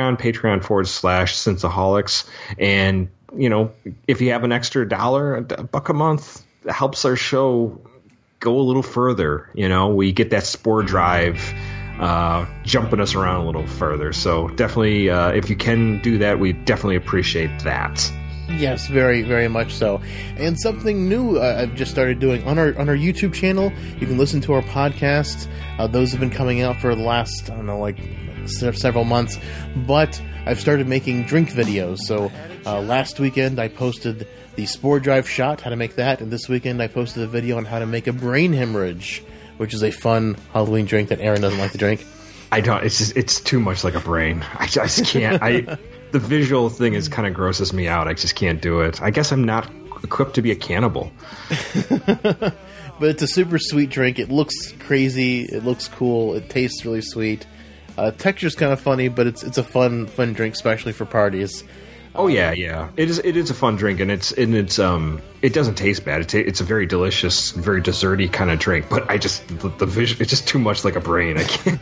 Patreon/Synthaholics. And, if you have an extra $1 a month, helps our show go a little further. We get that spore drive jumping us around a little further. So definitely, if you can do that, we definitely appreciate that. Yes, very, very much so. And something new I've just started doing on our YouTube channel. You can listen to our podcasts. Those have been coming out for the last, several months. But I've started making drink videos. So last weekend I posted the Spore Drive shot, how to make that, and this weekend I posted a video on how to make a brain hemorrhage, which is a fun Halloween drink that Aaron doesn't like to drink. I don't. It's too much like a brain. I just can't. The visual thing kind of grosses me out. I just can't do it. I guess I'm not equipped to be a cannibal. But it's a super sweet drink. It looks crazy. It looks cool. It tastes really sweet. Texture's kind of funny, but it's a fun drink, especially for parties. Oh yeah. It is a fun drink, and it doesn't taste bad. It's a very delicious, very desserty kind of drink. But the visual, it's just too much like a brain.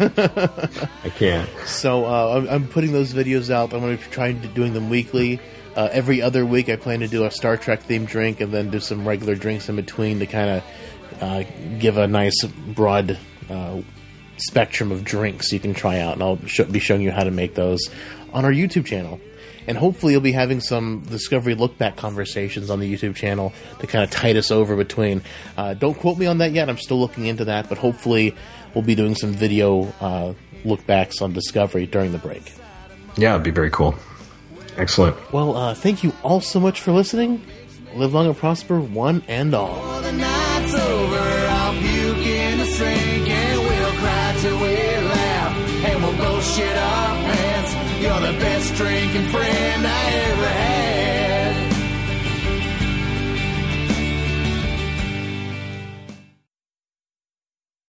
I can't. So I'm putting those videos out. I'm going to try doing them weekly. Every other week, I plan to do a Star Trek themed drink, and then do some regular drinks in between to kind of give a nice broad spectrum of drinks you can try out. And I'll be showing you how to make those on our YouTube channel. And hopefully you'll be having some Discovery look-back conversations on the YouTube channel to kind of tide us over between. Don't quote me on that yet. I'm still looking into that. But hopefully we'll be doing some video look-backs on Discovery during the break. Yeah, it'd be very cool. Excellent. Well, thank you all so much for listening. Live long and prosper, one and all. The night's over. I'll puke in the sink and we'll cry till we laugh. And we'll both shit our pants. You're the best drinking friend I